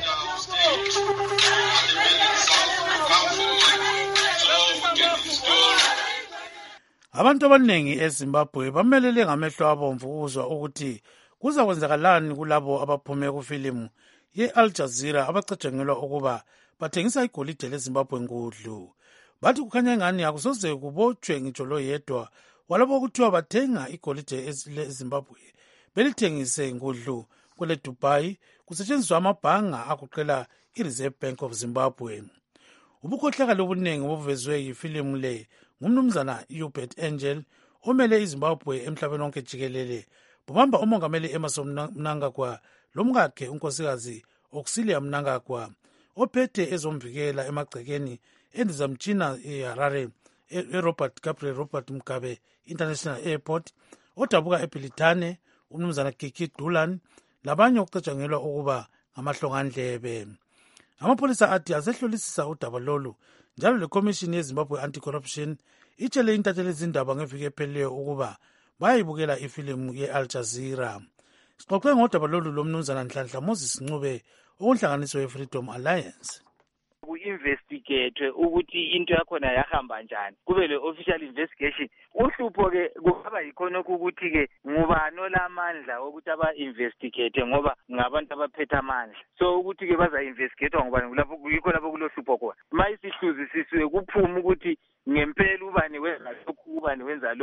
Abantu abaningi eZimbabwe bamelele ngamehlo abomvu ukuzwa ukuthi kuzakwenzakalani kulabo abaphume kufilimu ye-Al Jazeera abacatshangelwa ukuba bathengisa igolide leZimbabwe ngudlu. Bathi kukhanya ngani akusoze kubotshwe ngitsho lo yedwa walabo kuthiwa bathenga igolide leZimbabwe belithengise ngudlu kwele Dubai kusetshenziswa amabhanga akuqela i-Reserve Bank of Zimbabwe. Ubukhohlakali obuningi obuvezwe yifilimu le ngumnumzana Hubert Angel omele iZimbabwe emhlabeni wonke jikelele bubamba umongameli Emmerson Mnangagwa lomkakhe unkosikazi Auxilia Mnangagwa ophethe ezomvikela emagcekeni endizamtshina eHarare eRobert Gabriel Robert Mugabe International Airport odabuka eBilitane umnumzana Kiki Dulan labanye okucatshangelwa ukuba ngamahlongandlebe. Amapholisa athi azehlolisisa udaba lolu njalo leCommission yeZimbabwe Anti-Corruption itshele intatheli ezindaba ngeviki ephelileyo ukuba bayayibukela ifilimu ye-Al Jazeera. Sixoxe ngodaba lolu lomnumzana Nhlanhla Moses Ncube okunhlanganiso ye-Freedom Alliance. Ku-investigate ukuthi into yakhona yahamba njani, kube le-official investigation. Uhlupho-ke kungaba yikhonokho ukuthi-ke ngubani olamandla wokuthi aba-investigate ngoba ngabantu abaphethe amandla. So ukuthi-ke baza-investigatwa ngubani yikho lapho kulohlupho khona. Ma isihluzi sisuke kuphume ukuthi ngempela ubani wenza lokhu, ubani wenza lokhu,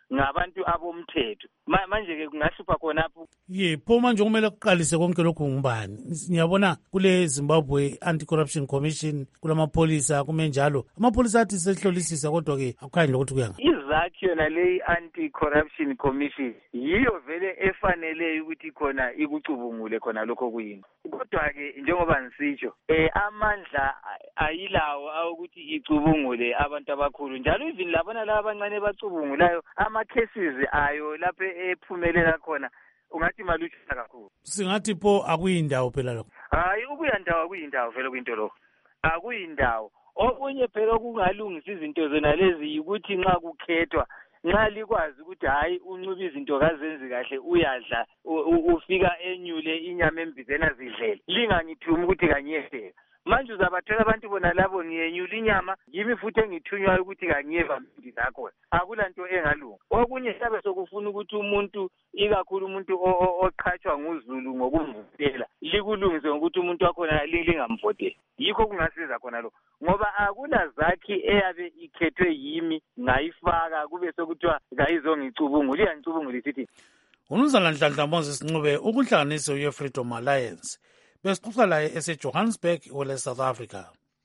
ngabantu abomthetho. Manje-ke kungahlupha khonapho. Pho manje kumele kuqalise konke lokhu ngubani? Ngiyabona kule Zimbabwe Anti-Corruption Commission kulamapholisa kume njalo. Amapholisa athi sehlolisisa kodwa-ke akukhanyi lokuthi kuyanga. Izakhi yona leyi Anti-Corruption Commission yiyo vele efanele ukuthi khona ikucubungule khona lokho kuyini. Kodwa-ke njengoba ngisitsho, amandla ayilawo awukuthi icubungule abantu abakhulu. Njalo even labona laba abancane bacubungulayo ama-cases ayo lapho ephumelela khona ungathi malutshwana kakhulu. Singathi pho akuyindawo phela lokho. Hayi, ukuyindawo akuyindawo vele kwinto lokho. Akuyindawo. Okunye phela okungalungisa izinto zona lezi yikuthi nxa kukhethwa, nxa likwazi ukuthi hayi uncuba izinto kazenzi kahle uyadla ufika enyule inyama embizena zidlele. Lingangithumi ukuthi kanyehleka. Manje uzabathola abantu bona labo ngiyenyula inyama, yimi futhi engithunywayo ukuthi kangiyeva mindi zakho. Akulanto engalunga. Okunye hlabe sokufuna ukuthi umuntu, ikakhulu umuntu oqhatshwa nguZulu ngokumvotela, likulungise ngokuthi umuntu wakhona lingamvotela. Yikho kungasiza khona lo. Ngoba akulazakhi eyabe ikhethwe yimi ngayifaka kube sokuthiwa kayizongicubungula, iyangicubungula isithi. Umnumzana Nhlanhla Moses Ncube ukuhlanganisa ye-Freedom Alliance. Besixoxa laye ese-Johannesburg, South Africa.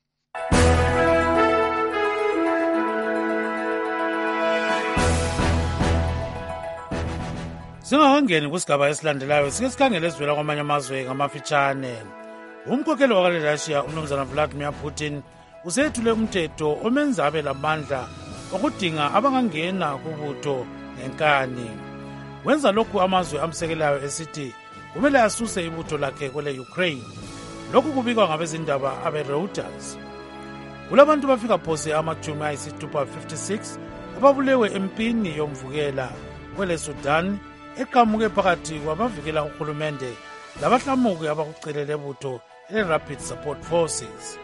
Singakangeni kusigaba esilandelayo sike sikhangele esivela kwamanye amazwe ngamafitshane. Umkhokheli wakale-Russia umnumzana Vladimir Putin usethule umthetho omenza abe lamandla okudinga abangangena kubutho ngenkani. Wenza lokhu amazwe amsekelayo esithi kumele asuse ibutho lakhe kwele Ukraine. Lokhu kubikwa ngabezindaba abe-Reuters. Kulabantu bafika phose amajumi ayisithupha 56 ababulewe empini yomvukela kwele Sudan eqhamuke phakathi kwabavikela uhulumende labahlamuki abakucelele ibutho le-Rapid Support Forces.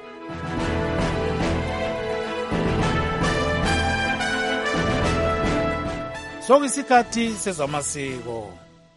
Sokuyisikhathi sezamasiko.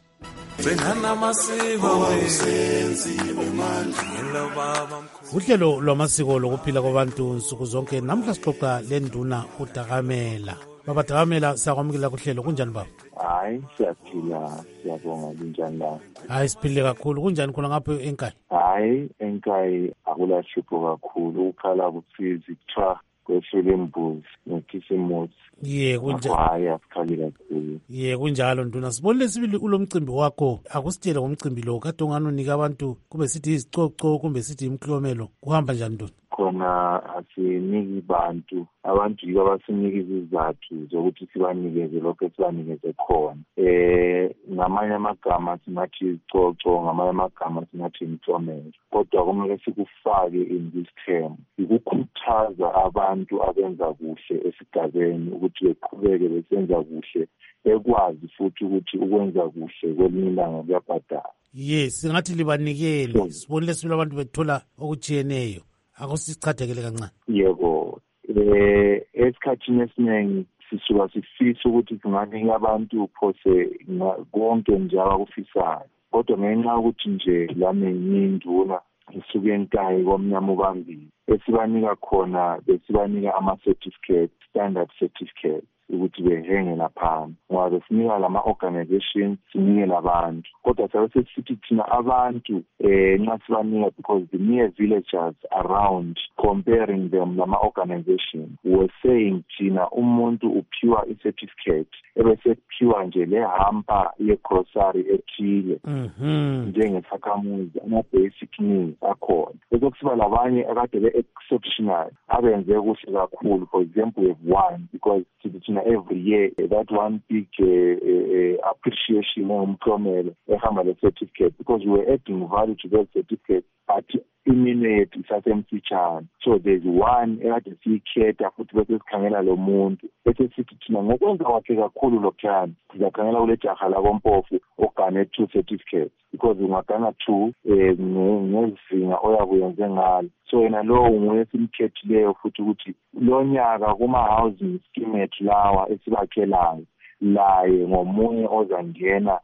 Uhlelo lwamasiko lokuphila kwabantu nsuku zonke namhla sixoxa lenduna uDakamela. Baba Dakamela, siyakwamukela kuhlelo, kunjani baba? Hayi, siyaphila, siyabonga, kunjani la? Hayi, siphile kakhulu. Kunjani khona ngapha eNkayi? Hayi, eNkayi akulahlupho kakhulu, ukhala kusizi kuthiwa kweshele imbuzi nekhisimusi. Kunjalo. Hayi, asikhali kakhulu. Kunjalo nduna. Sibonile sibili ulomcimbi wakho. Akusitshele ngomcimbi lo kade unganunika abantu kube sithi izicoco kumbe sithi imklomelo. Kuhamba njani nduna? Khona asiniki abantu yibo abasinika izizathu zokuthi sibanikeze lokho sibanikeze khona. Ngamanye amagama singathi izicoco, ngamanye amagama singathi imklomelo. Kodwa kumele sikufake in this term. Ukukhuthaza abantu abenza kuhle esigabeni ukuthi beqhubeke besenza kuhle, ekwazi futhi ukuthi ukwenza kuhle kwelinye ilanga kuyabhadala. Singathi libanikele. Sibonile sibili abantu bethola okujiyeneyo. Akusichathekele kancane. Yebo. Esikhathini esiningi sisuka sifisa ukuthi singanika abantu phose konke nje abakufisayo. Kodwa ngenxa ukuthi nje lami nginduna isuke eNkayi komnyama ubambili. Esibanika khona besibanika ama-certificate, standard certificate, ukuthi behenge lapha. Ngoba besinika lama-organization, sinike labantu. Kodwa sabe sesithi thina abantu nxa sibanika because the mere villagers around comparing them lama-organization were saying thina umuntu uphiwa i-certificate ebesephiwa nje lehampa ye-grocery ethile njengesakhamuzi, ama-basic needs akhona. Bese kusiba labanye akade be-exceptional abenze kuhle kakhulu. For example, we have one because thina every year that one big appreciation ngomklomelo ehamba le-certificate because we were adding value to that certificate at iminute isasemfitshane. So there's one ekade siyikhetha futhi bese sikhangela lo muntu bese sithi thina ngokwenza kwakhe kakhulu lokhuyana sizakhangela kule jaha lakompofu ogane 2 certificates because ungagana 2 ngezinga oyakuyenze ngalo. So yena lo nguye simkhethileyo futhi ukuthi lo nyaka kuma-housing scheme ethu lawa esibakhelayo laye ngomunye ozangena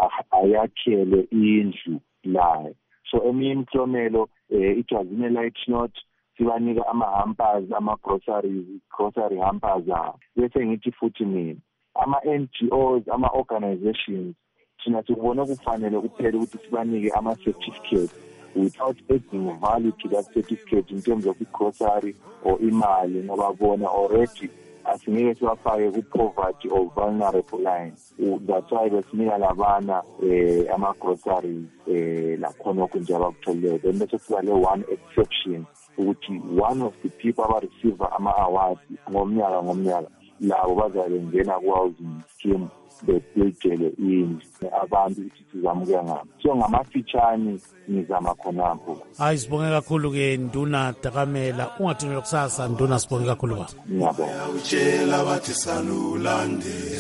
ayakhele indlu laye. So eminye imklomelo it was in a light note sibanika ama-hampers, ama-grocery hampers. Bese ngithi futhi mina ama-NGOs, ama-organizations, thina sikubona kufanele kuphela ukuthi sibanike ama-certificate without adding value to that certificate in terms of grocery or imali, ngoba bona already asingeke siwafake ku-poverty or vulnerable line. That's why besinika labana ama-groceries lakhona okunje abakutholile. Then bese kuba le one exception ukuthi one of the people abareceive ama-awards ngomnyaka labo bazabe ngena ku-housing scheme bebhejele abantu ukuthi sizamuke ngabo. So ngamafitshane ngizama khonapho. Hayi, sibonge kakhulu-ke Nduna Dakamela. Ungathunela kusasa Nduna, sibonge kakhulu baba. Ngiyabonga. Utshela bathi salulandela.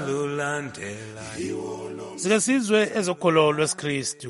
Sike sizwe ezokholo lwesikristu.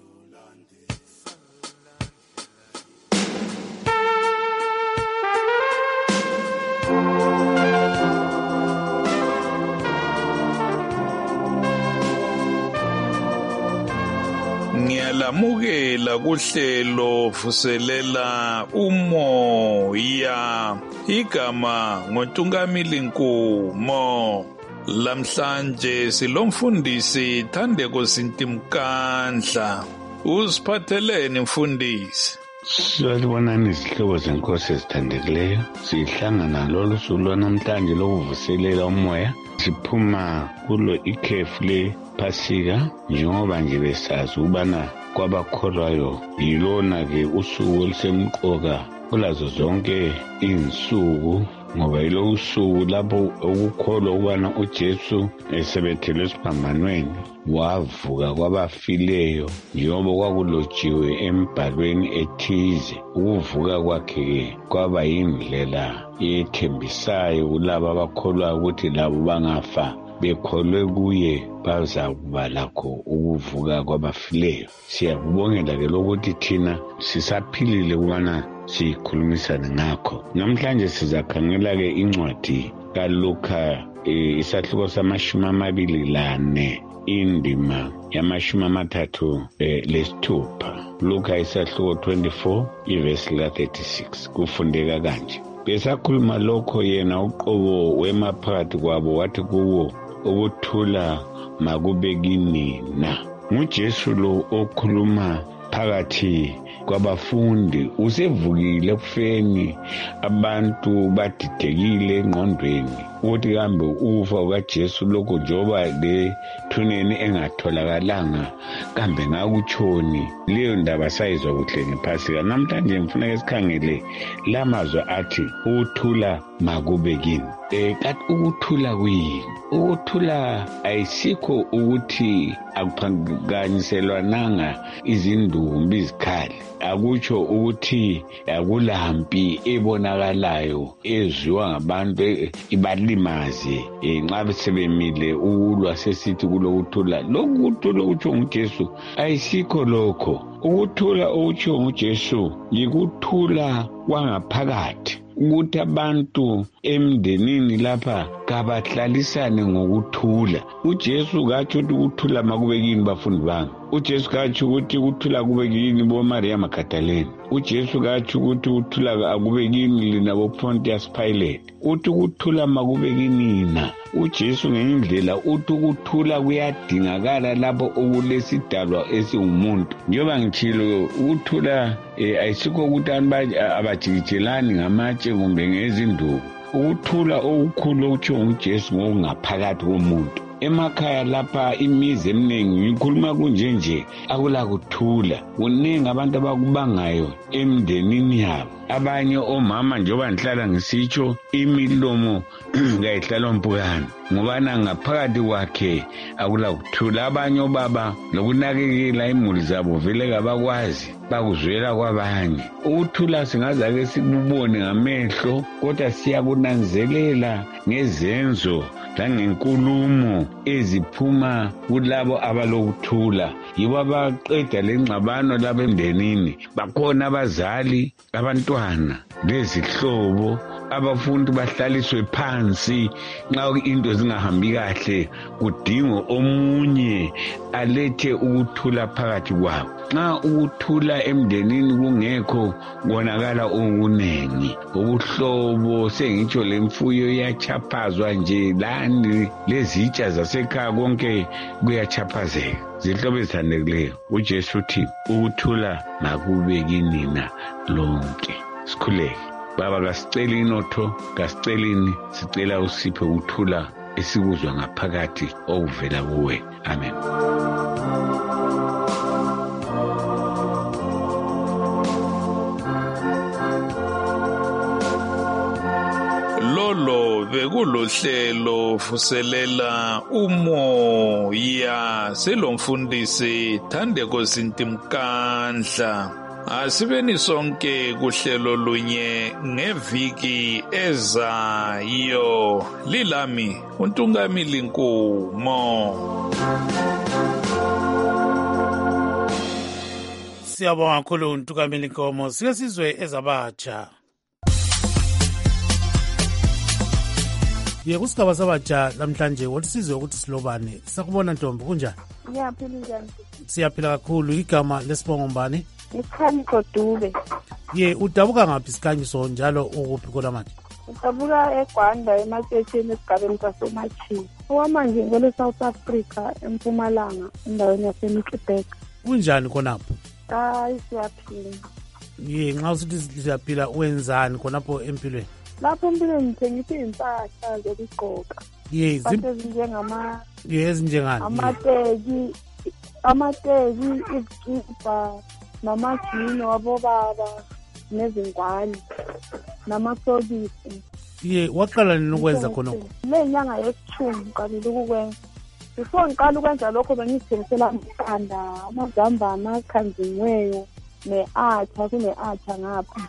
Ngiyalamukela kuhlelo vuselela umoya, igama ngoNtungamili Nkumo. Lamhlanje silomfundisi Thandeko Sintimkandla. Usiphatheleni mfundisi? Siyabonani izihlobo zenkosi ezithandekileyo, sihlangana lolu suku lwanamhlanje lokuvuselela umoya. Siphuma kulo ikhefu lePhasika njengoba nje besazi ukubana kwabakholwayo yilona-ke usuku olusemqoka kulazo zonke insuku, ngoba yilo usuku lapho ukukholwa ukubana uJesu esebethelwe esiphambanweni wavuka kwabafileyo njengoba kwakulotshiwe embhalweni ethize. Ukuvuka kwakhe kwaba yindlela ethembisayo kulabo abakholwa ukuthi labo bangafa bekholwe kuye bazakuba lakho ukuvuka kwabafileyo. Siyakubongela-ke lokuthi thina sisaphilile ukubana sikhulumisane ngakho. Namhlanje sizakhangela-ke incwadi kaLuka isahluko sama-24 indima ya-36. Luka isahluko 24 ivesi la-36 kufundeka kanje: besakhuluma lokho yena uqobo wema phakathi kwabo wathi kuwo, ukuthula makube kinina. NguJesu lo okhuluma phakathi kwabafundi, usevukile ekufeni, abantu badidekile engqondweni ukuthi kambe ufa ukaJesu lokho njengoba le thuneni engatholakalanga kambe ngakutshoni. Leyo ndaba sayizwa kuhle ngePhasika. Namhlanje ngifuna sikhangele lamazwi athi ukuthula makube kini. Kanti ukuthula kuyini? Ukuthula ayisikho ukuthi akuphakanyiselwananga izindumbi izikhali, akutsho ukuthi akulampi ebonakalayo ezwiwa ngabantu ibalimaze nxa sebemile ukulwa sesithi kulokuthula. Lokhu kuthula okutsho nguJesu ayisikho lokho. Ukuthula okutsho nguJesu yikuthula kwangaphakathi, ukuthi abantu emndenini lapha kabahlalisane ngokuthula. UJesu katsho ukuthi ukuthula makube kini bafundi bami. UJesu katsho ukuthi ukuthula kube kini boMaria Magdalene. UJesu katsho ukuthi ukuthula akube kini lina boPontius Pilate. Uthi ukuthula makube kinina. UJesu ngendlela uthi ukuthula kuyadingakala lapho okulesidalwa esiwumuntu. Njengoba ngitshilo ukuthula ayisikho ukuthi abajikijelani ngamatshe kumbe ngezinduku. Ukuthula okukhulu okutsho nguJesu ngokungaphakathi komuntu. Emakhaya lapha imizi eminingi ngikhuluma kunjenje akula kuthula. Kuningi abantu abakubangayo emndenini yabo. Abanye omama njengoba ngihlala ngisitsho imilomo kayihlala mpukane ngobana ngaphakathi kwakhe akula kuthula. Abanye obaba lokunakekela imuli zabo vele kabakwazi, bakuzwela kwabanye. Ukuthula singazake sikubone ngamehlo, kodwa siyakunanzelela ngezenzo langenkulumo eziphuma kulabo abalokuthula. Yibo abaqeda lengxabano labo emndenini. Bakhona abazali, abantwana, lezihlobo, abafundi bahlaliswe phansi nxa into zingahambi kahle kudingwe omunye alethe ukuthula phakathi kwabo. Nxa ukuthula emndenini kungekho konakala okunengi, ubuhlobo sengitsho lemfuyo iyachaphazwa nje, lani lezitsha zasekhaya konke kuyachaphazeka. Zihlobo ezithandekileyo, uJesu uthi ukuthula makube kinina lonke. Sikhuleke baba, kasicela inotho, kasiceleni, sicela usiphe ukuthula esikuzwa ngaphakathi okuvela kuwe. Amen. Lolo bekulohlelo vuselela umoya selomfundisi Thandeko Sintimkandla. Asibeni sonke kuhlelo lunye ngeviki ezayo. Lilami uNtungamili Nkumo. Siyabonga kakhulu uNtungamili Nkumo. Sike sizwe ezabatsha. Kusigaba sabatsha namhlanje wothi sizwe ukuthi silobane. Sakubona Ntombi, kunjani? Ngiyaphila njani? Siyaphila kakhulu. Igama lesibongo mbani? Ikhanyiso Dube. Udabuka ngaphi Sikhanyiso njalo ukuphi kolamanje? Udabuka eGwanda ematshetheni esigabeni saseMachini. Okwamanje ngole South Africa eMpumalanga endaweni yaseMikibek. Kunjani khonapho? Siyaphila. Nxa usithi siyaphila wenzani khonapho empilweni? Lapho empilweni ngithengisa impahla zokugqoka. Ezinjengama ezinjengani? Amateki, izikipa, namajini wabobaba, nezingwane, namasokisi. Waqala nini ukwenza khonokho? Le nyanga yesithumi ngiqalile ukukwenza. Before ngiqala ukwenza lokho bengithengisela amaqanda, amazambane akhanzingiweyo, ne-atha, kune-atha ngapha.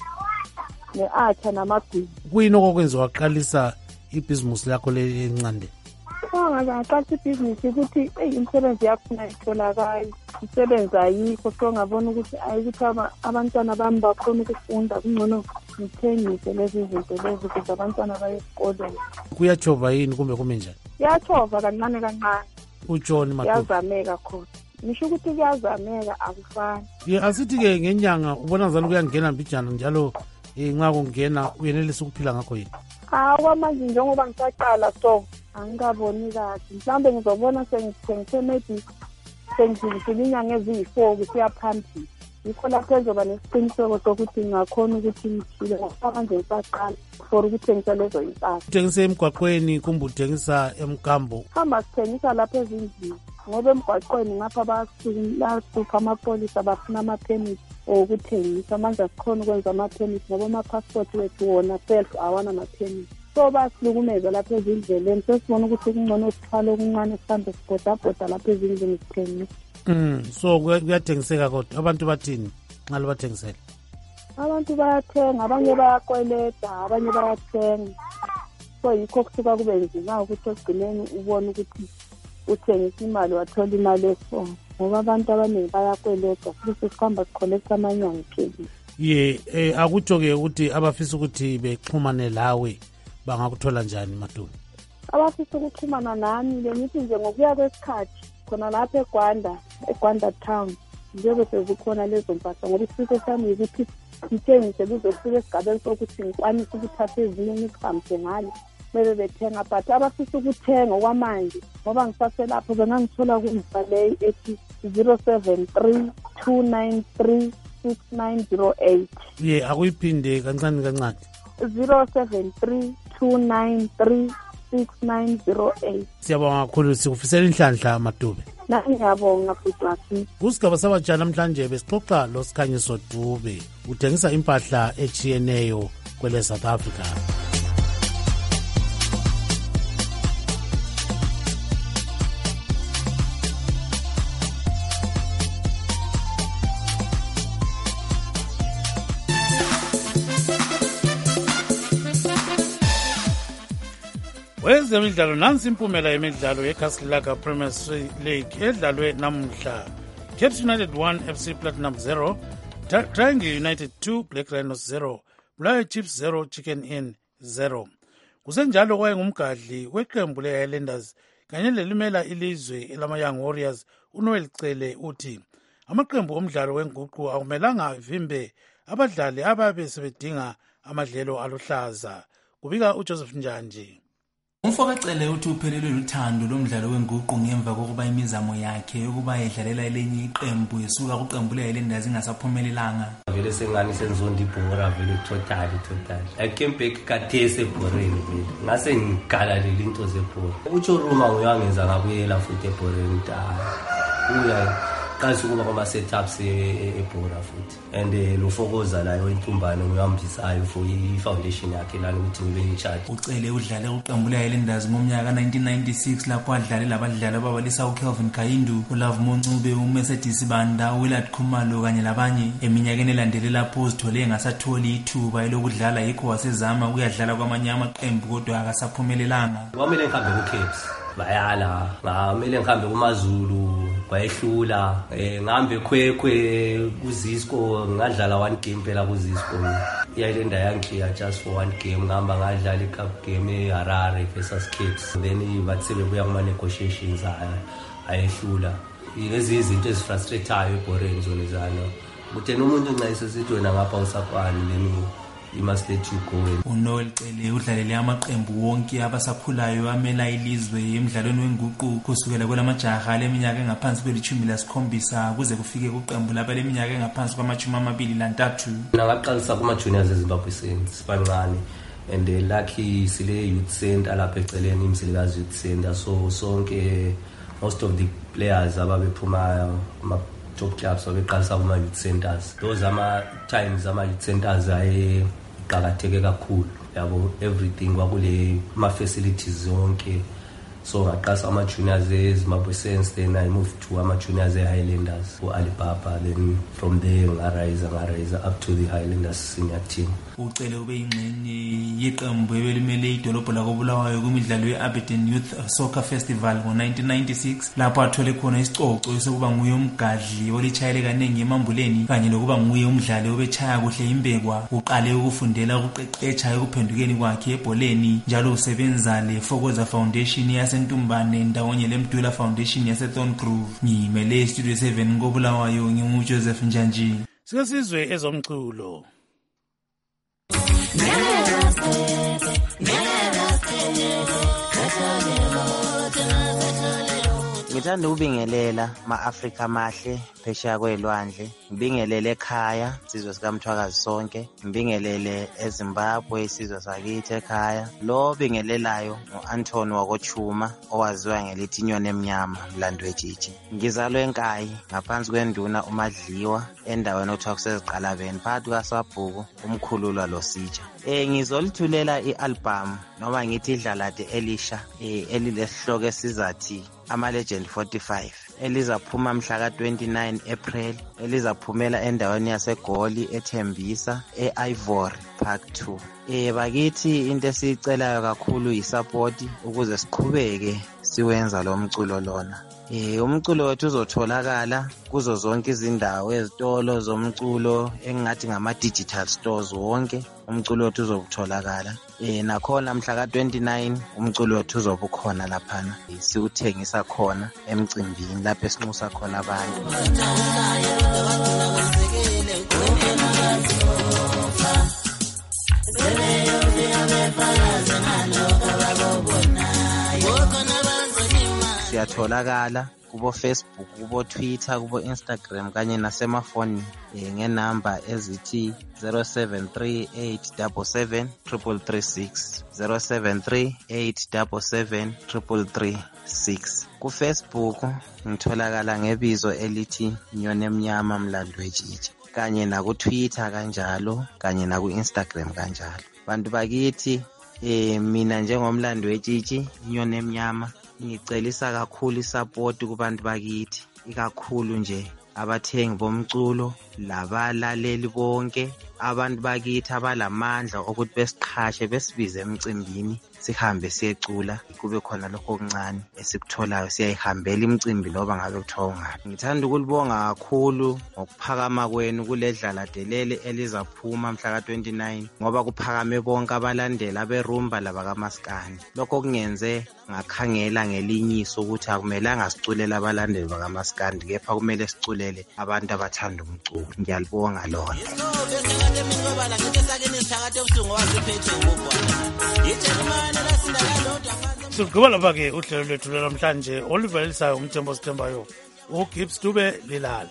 Ne-atha namagwini. Kuyini okwenza waqalisa ibhizimusi lakho lencane? Ngaqalisa ibhizinisi ukuthi imisebenzi yakhona itholakala, imisebenzi ayikho, so ngabona ukuthi ayikuthi abantwana bami bakhona ukufunda, kungcono ngithengise lezi zinto lezi ukuze abantwana baye esikoleni. Kuyachova yini kumbe kume njani? Kuyachova kancane kancane. Utshoni Madoda? Kuyazameka khona. Ngisho ukuthi kuyazameka akufani. Asithi-ke ngenyanga ubona zalo kuyangena mbijana njalo nxa kungena uyenelisa ukuphila ngakho yini? Kwamanje njengoba ngisaqala so angikaboni kahle. Mhlawumbe ngizobona sengithengise maybe sengidlulisile inyanga eziyi-4 kusiya phambili. Yikho lapho ezoba nesiqiniseko sokuthi ngingakhona ukuthi ngiphile manje ngisaqala for ukuthengisa lezo impahla. Uthengisa emgwaqweni kumbe uthengisa emkambo? Hamba sithengisa lapha ezindlini ngoba emgwaqweni ngapha bayahlupha amapolisa bafuna amaphemithi okuthengisa. Manje asikhona ukwenza amaphemithi ngoba ama-passport wethu wona self awana amaphemithi. So basihlukumeza lapha ezindleleni, sesibona ukuthi kungcono sithwale okuncane sihambe sibhodabhoda lapha ezindlini sithengisa. So kuyathengiseka kodwa abantu bathini nxa libathengisela? Abantu bayathenga, abanye bayakweleta, abanye bayathenga. So yikho kusuka kube nzima ukuthi egcineni ubone ukuthi uthengisa imali wathola imali esona ngoba abantu abaningi bayakweleta futhi sihamba sikholektha amanyanga pheli. Akutsho-ke ukuthi abafisa ukuthi bexhumane lawe bangakuthola njani Madoda? Abafisa ukuxhumana nami bengithi nje ngokuya kwesikhathi khona lapha eGwanda town njengoba sezikhona lezo mpahla ngoba isifiso sami ukuthi ngithengise kuzofika esigabeni sokuthi ngikwanise ukuthatha ezinye ngikuhambise ngalo bebe bethenga, but abafisa ukuthenga okwamanje ngoba ngisaselapho bengangithola kumibhaleyi ethi 073-293-6908. Akuyiphinde kancane kancane. 073-293-6908. Siyabonga kakhulu, sikufisela inhlanhla Madube. Nami ngiyabonga futhi. Kusigaba sabatsha namhlanje besixoxa lo Sikhanyiso Dube, uthengisa impahla echiyeneyo kwele South Africa. Wezemidlalo nansi impumela yemidlalo yeCastelaka Premier League edlalwe namuhla. Cape United 1 FC Platinum 0, Triangle United 2 Black Rhinos 0, Bulawayo Chiefs 0 Chicken Inn 0. Kusenjalo kwaye ngumgadli weqembu le-Highlanders kanye lelimela ilizwe elama-Young Warriors uNoel Cele uthi amaqembu omdlalo wenguqu akumelanga avimbe abadlali ababe sebedinga amadlelo aluhlaza. Kubika uJoseph Njanji. Umfokacele uthi uphelelwe luthando lomdlalo wenguqu ngemva kokuba imizamo yakhe yokuba edlalela elinye iqembu esuka kuqembu le-Highlanders ingasaphumelelanga. Vele sengani senzondi ibhora vele totally. I came back kathese ebhoreni vele. Ngase ngigala leli into zebhora. Utsho Ruma uyangenza ngabuyela futhi ebhoreni uya qase ukuba kwama setups ebhora futhi. And lofokoza layo intumbane uyambisayo for i-foundation yakhe lana ukuthi ngibe in charge. Ucele udlale uqembu le-Highlanders ngomnyaka 1996 lapho adlale labadlali ababalisa uKelvin Kayindu, uLove Moncube, uMercedes Banda, uWillard Khumalo kanye labanye. Eminyakeni elandelela lapho uzithole engasatholi ithuba elokudlala yikho wasezama ukuyadlala kwamanye amaqembu kodwa akasaphumelelanga. Kwamele ngihambe kuCaps bayala, ngamele ngihambe kuMaZulu kwayehlula, ngihambe Khwekhwe kuZisco ngadlala one game phela kuZisco. Iyayilinda yangiya just for one game, ngihamba ngadlala icup game eHarare versus Caps. Then bathi sebebuya kuma negotiations ayehlula. Lezi izinto ezifrustratayo ebhoreni zonezana. Uthe umuntu nxa isesithi wena ngapha usaphani leni you must let you go. uNoel Cele udlalele amaqembu wonke abasakhulayo amela ilizwe emidlalweni wenguqu kusukela kwelamajaha leminyaka engaphansi kwe-17 kuze kufike kuqembu laba leminyaka engaphansi kwama-23. Ngaqalisa kuma-juniors eZimbabwe Saints bancane and lucky sile youth center lapha eceleni imsilikazi youth center, so sonke most of the players ababephuma top clubs abeqalisa kuma youth centers. Those times youth centers ayeqakatheke kakhulu yabo, everything kwakule ma facilities zonke. So ngaqalisa ama juniors eZimbabwe Saints, then I moved to ama juniors eHighlanders Alibaba, then from there ngarise up to the Highlanders senior team. Ucele ube ingxenye yeqembu ebelimele idolobho lakoBulawayo kumidlalo ye-Aberdeen Youth Soccer Festival ngo-1996 lapho athole khona isicoco sokuba nguye umgadli olitshayele kaningi emambuleni kanye lokuba nguye umdlali obetshaya kuhle imbekwa. Uqale ukufundela ukuqeqetsha ekuphendukeni kwakhe ebholeni, njalo usebenza leFokoza Foundation yaseNtumbane ndawonye leMdula Foundation yaseThorn Grove. Ngimele Studio 7 koBulawayo nginguJoseph Njanji. Sikesizwe ezomculo. Ngithanda ukubingelela ma-Afrika amahle phesheya kwey'lwandle, ngibingelele ekhaya isizwe sikaMthwakazi sonke, ngibingelele eZimbabwe isizwe sakithi ekhaya. Lo bingelelayo ngu-Anthony wakoChuma owaziwa ngelithi inyoni emnyama mlando wetshitshi. Ngizalwe eNkayi ngaphansi kwenduna uMadliwa endaweni okuthiwa kuseziqalabeni phakathi kwaSwabhuku umkhululwa loSitsha. Ngizolithulela i-album noma ngithi idlalade elisha elilesihloko esizathi Ama-Legend 45 elizaphuma mhla ka-29 April, elizaphumela endaweni yaseGoli eThembisa e-Ivory Park 2. Bakithi into esiyicelayo kakhulu yisapoti ukuze siqhubeke siwenza lo mculo lona. Umculo wethu uzotholakala kuzo zonke izindawo, ezitolo zomculo engathi ngama-digital stores wonke. Umculo wethu uzotholakala nakhona mhla ka-29 umculo wethu uzobe ukhona laphana siwuthengisa khona emcimbini lapho esinxusa khona abantu. Siyatholakala kubo Facebook, kubo Twitter, kubo Instagram kanye nasemafoni ngenamba ezithi 0738773336 0738773336. Ku Facebook ngitholakala ngebizo elithi Inyoni Emnyama Mlando Wetshitshi, kanye na ku Twitter kanjalo, kanye na ku Instagram kanjalo. Bantu bakithi mina njengomlando wetshitshi Inyoni Emnyama ngicelisa kakhulu isupport kubantu bakithi, ikakhulu nje abathengi bomculo labalaleli bonke abantu bakithi abalamandla ukuthi besiqhashe besibize emcimbini sihambe siyecula kube khona lokho okuncane esikutholayo siyayihambela imicimbi loba ngabe kuthiwa ungaphi. Ngithanda ukulibonga kakhulu ngokuphakama kwenu kule dlaladelele elizaphuma mhla ka-29 ngoba kuphakame bonke abalandeli aberumba labakamaskandi. Lokho kungenze ngakhangela ngelinyiso ukuthi akumelanga siculela abalandeli bakamaskandi kepha kumele siculele abantu abathanda umculo. Ngiyalibonga lona. Sigqiba lapha-ke uhlelo lwethu lwanamhlanje oluvelisayo umthembo sithembayo uGibbs Dube Lilale.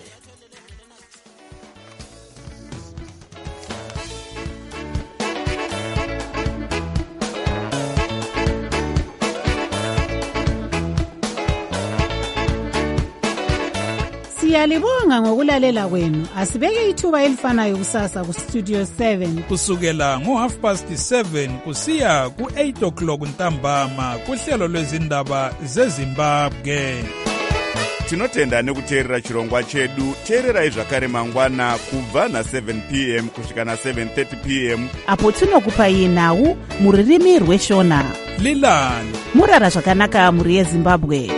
Siyalibonga ngokulalela kwenu. Asibeke ithuba elifanayo kusasa ku Studio 7 kusukela ngo7:30 kusiya ku8:00 ntambama kuhlelo lwezindaba zeZimbabwe. Tinotenda nekuteerera chirongwa chedu. Teererai zvakare mangwana kubva na7 p.m. kusvika na7:30 p.m. apo tinokupai nhau muririmi rweshona. Lilani murara zvakanaka muri yeZimbabwe.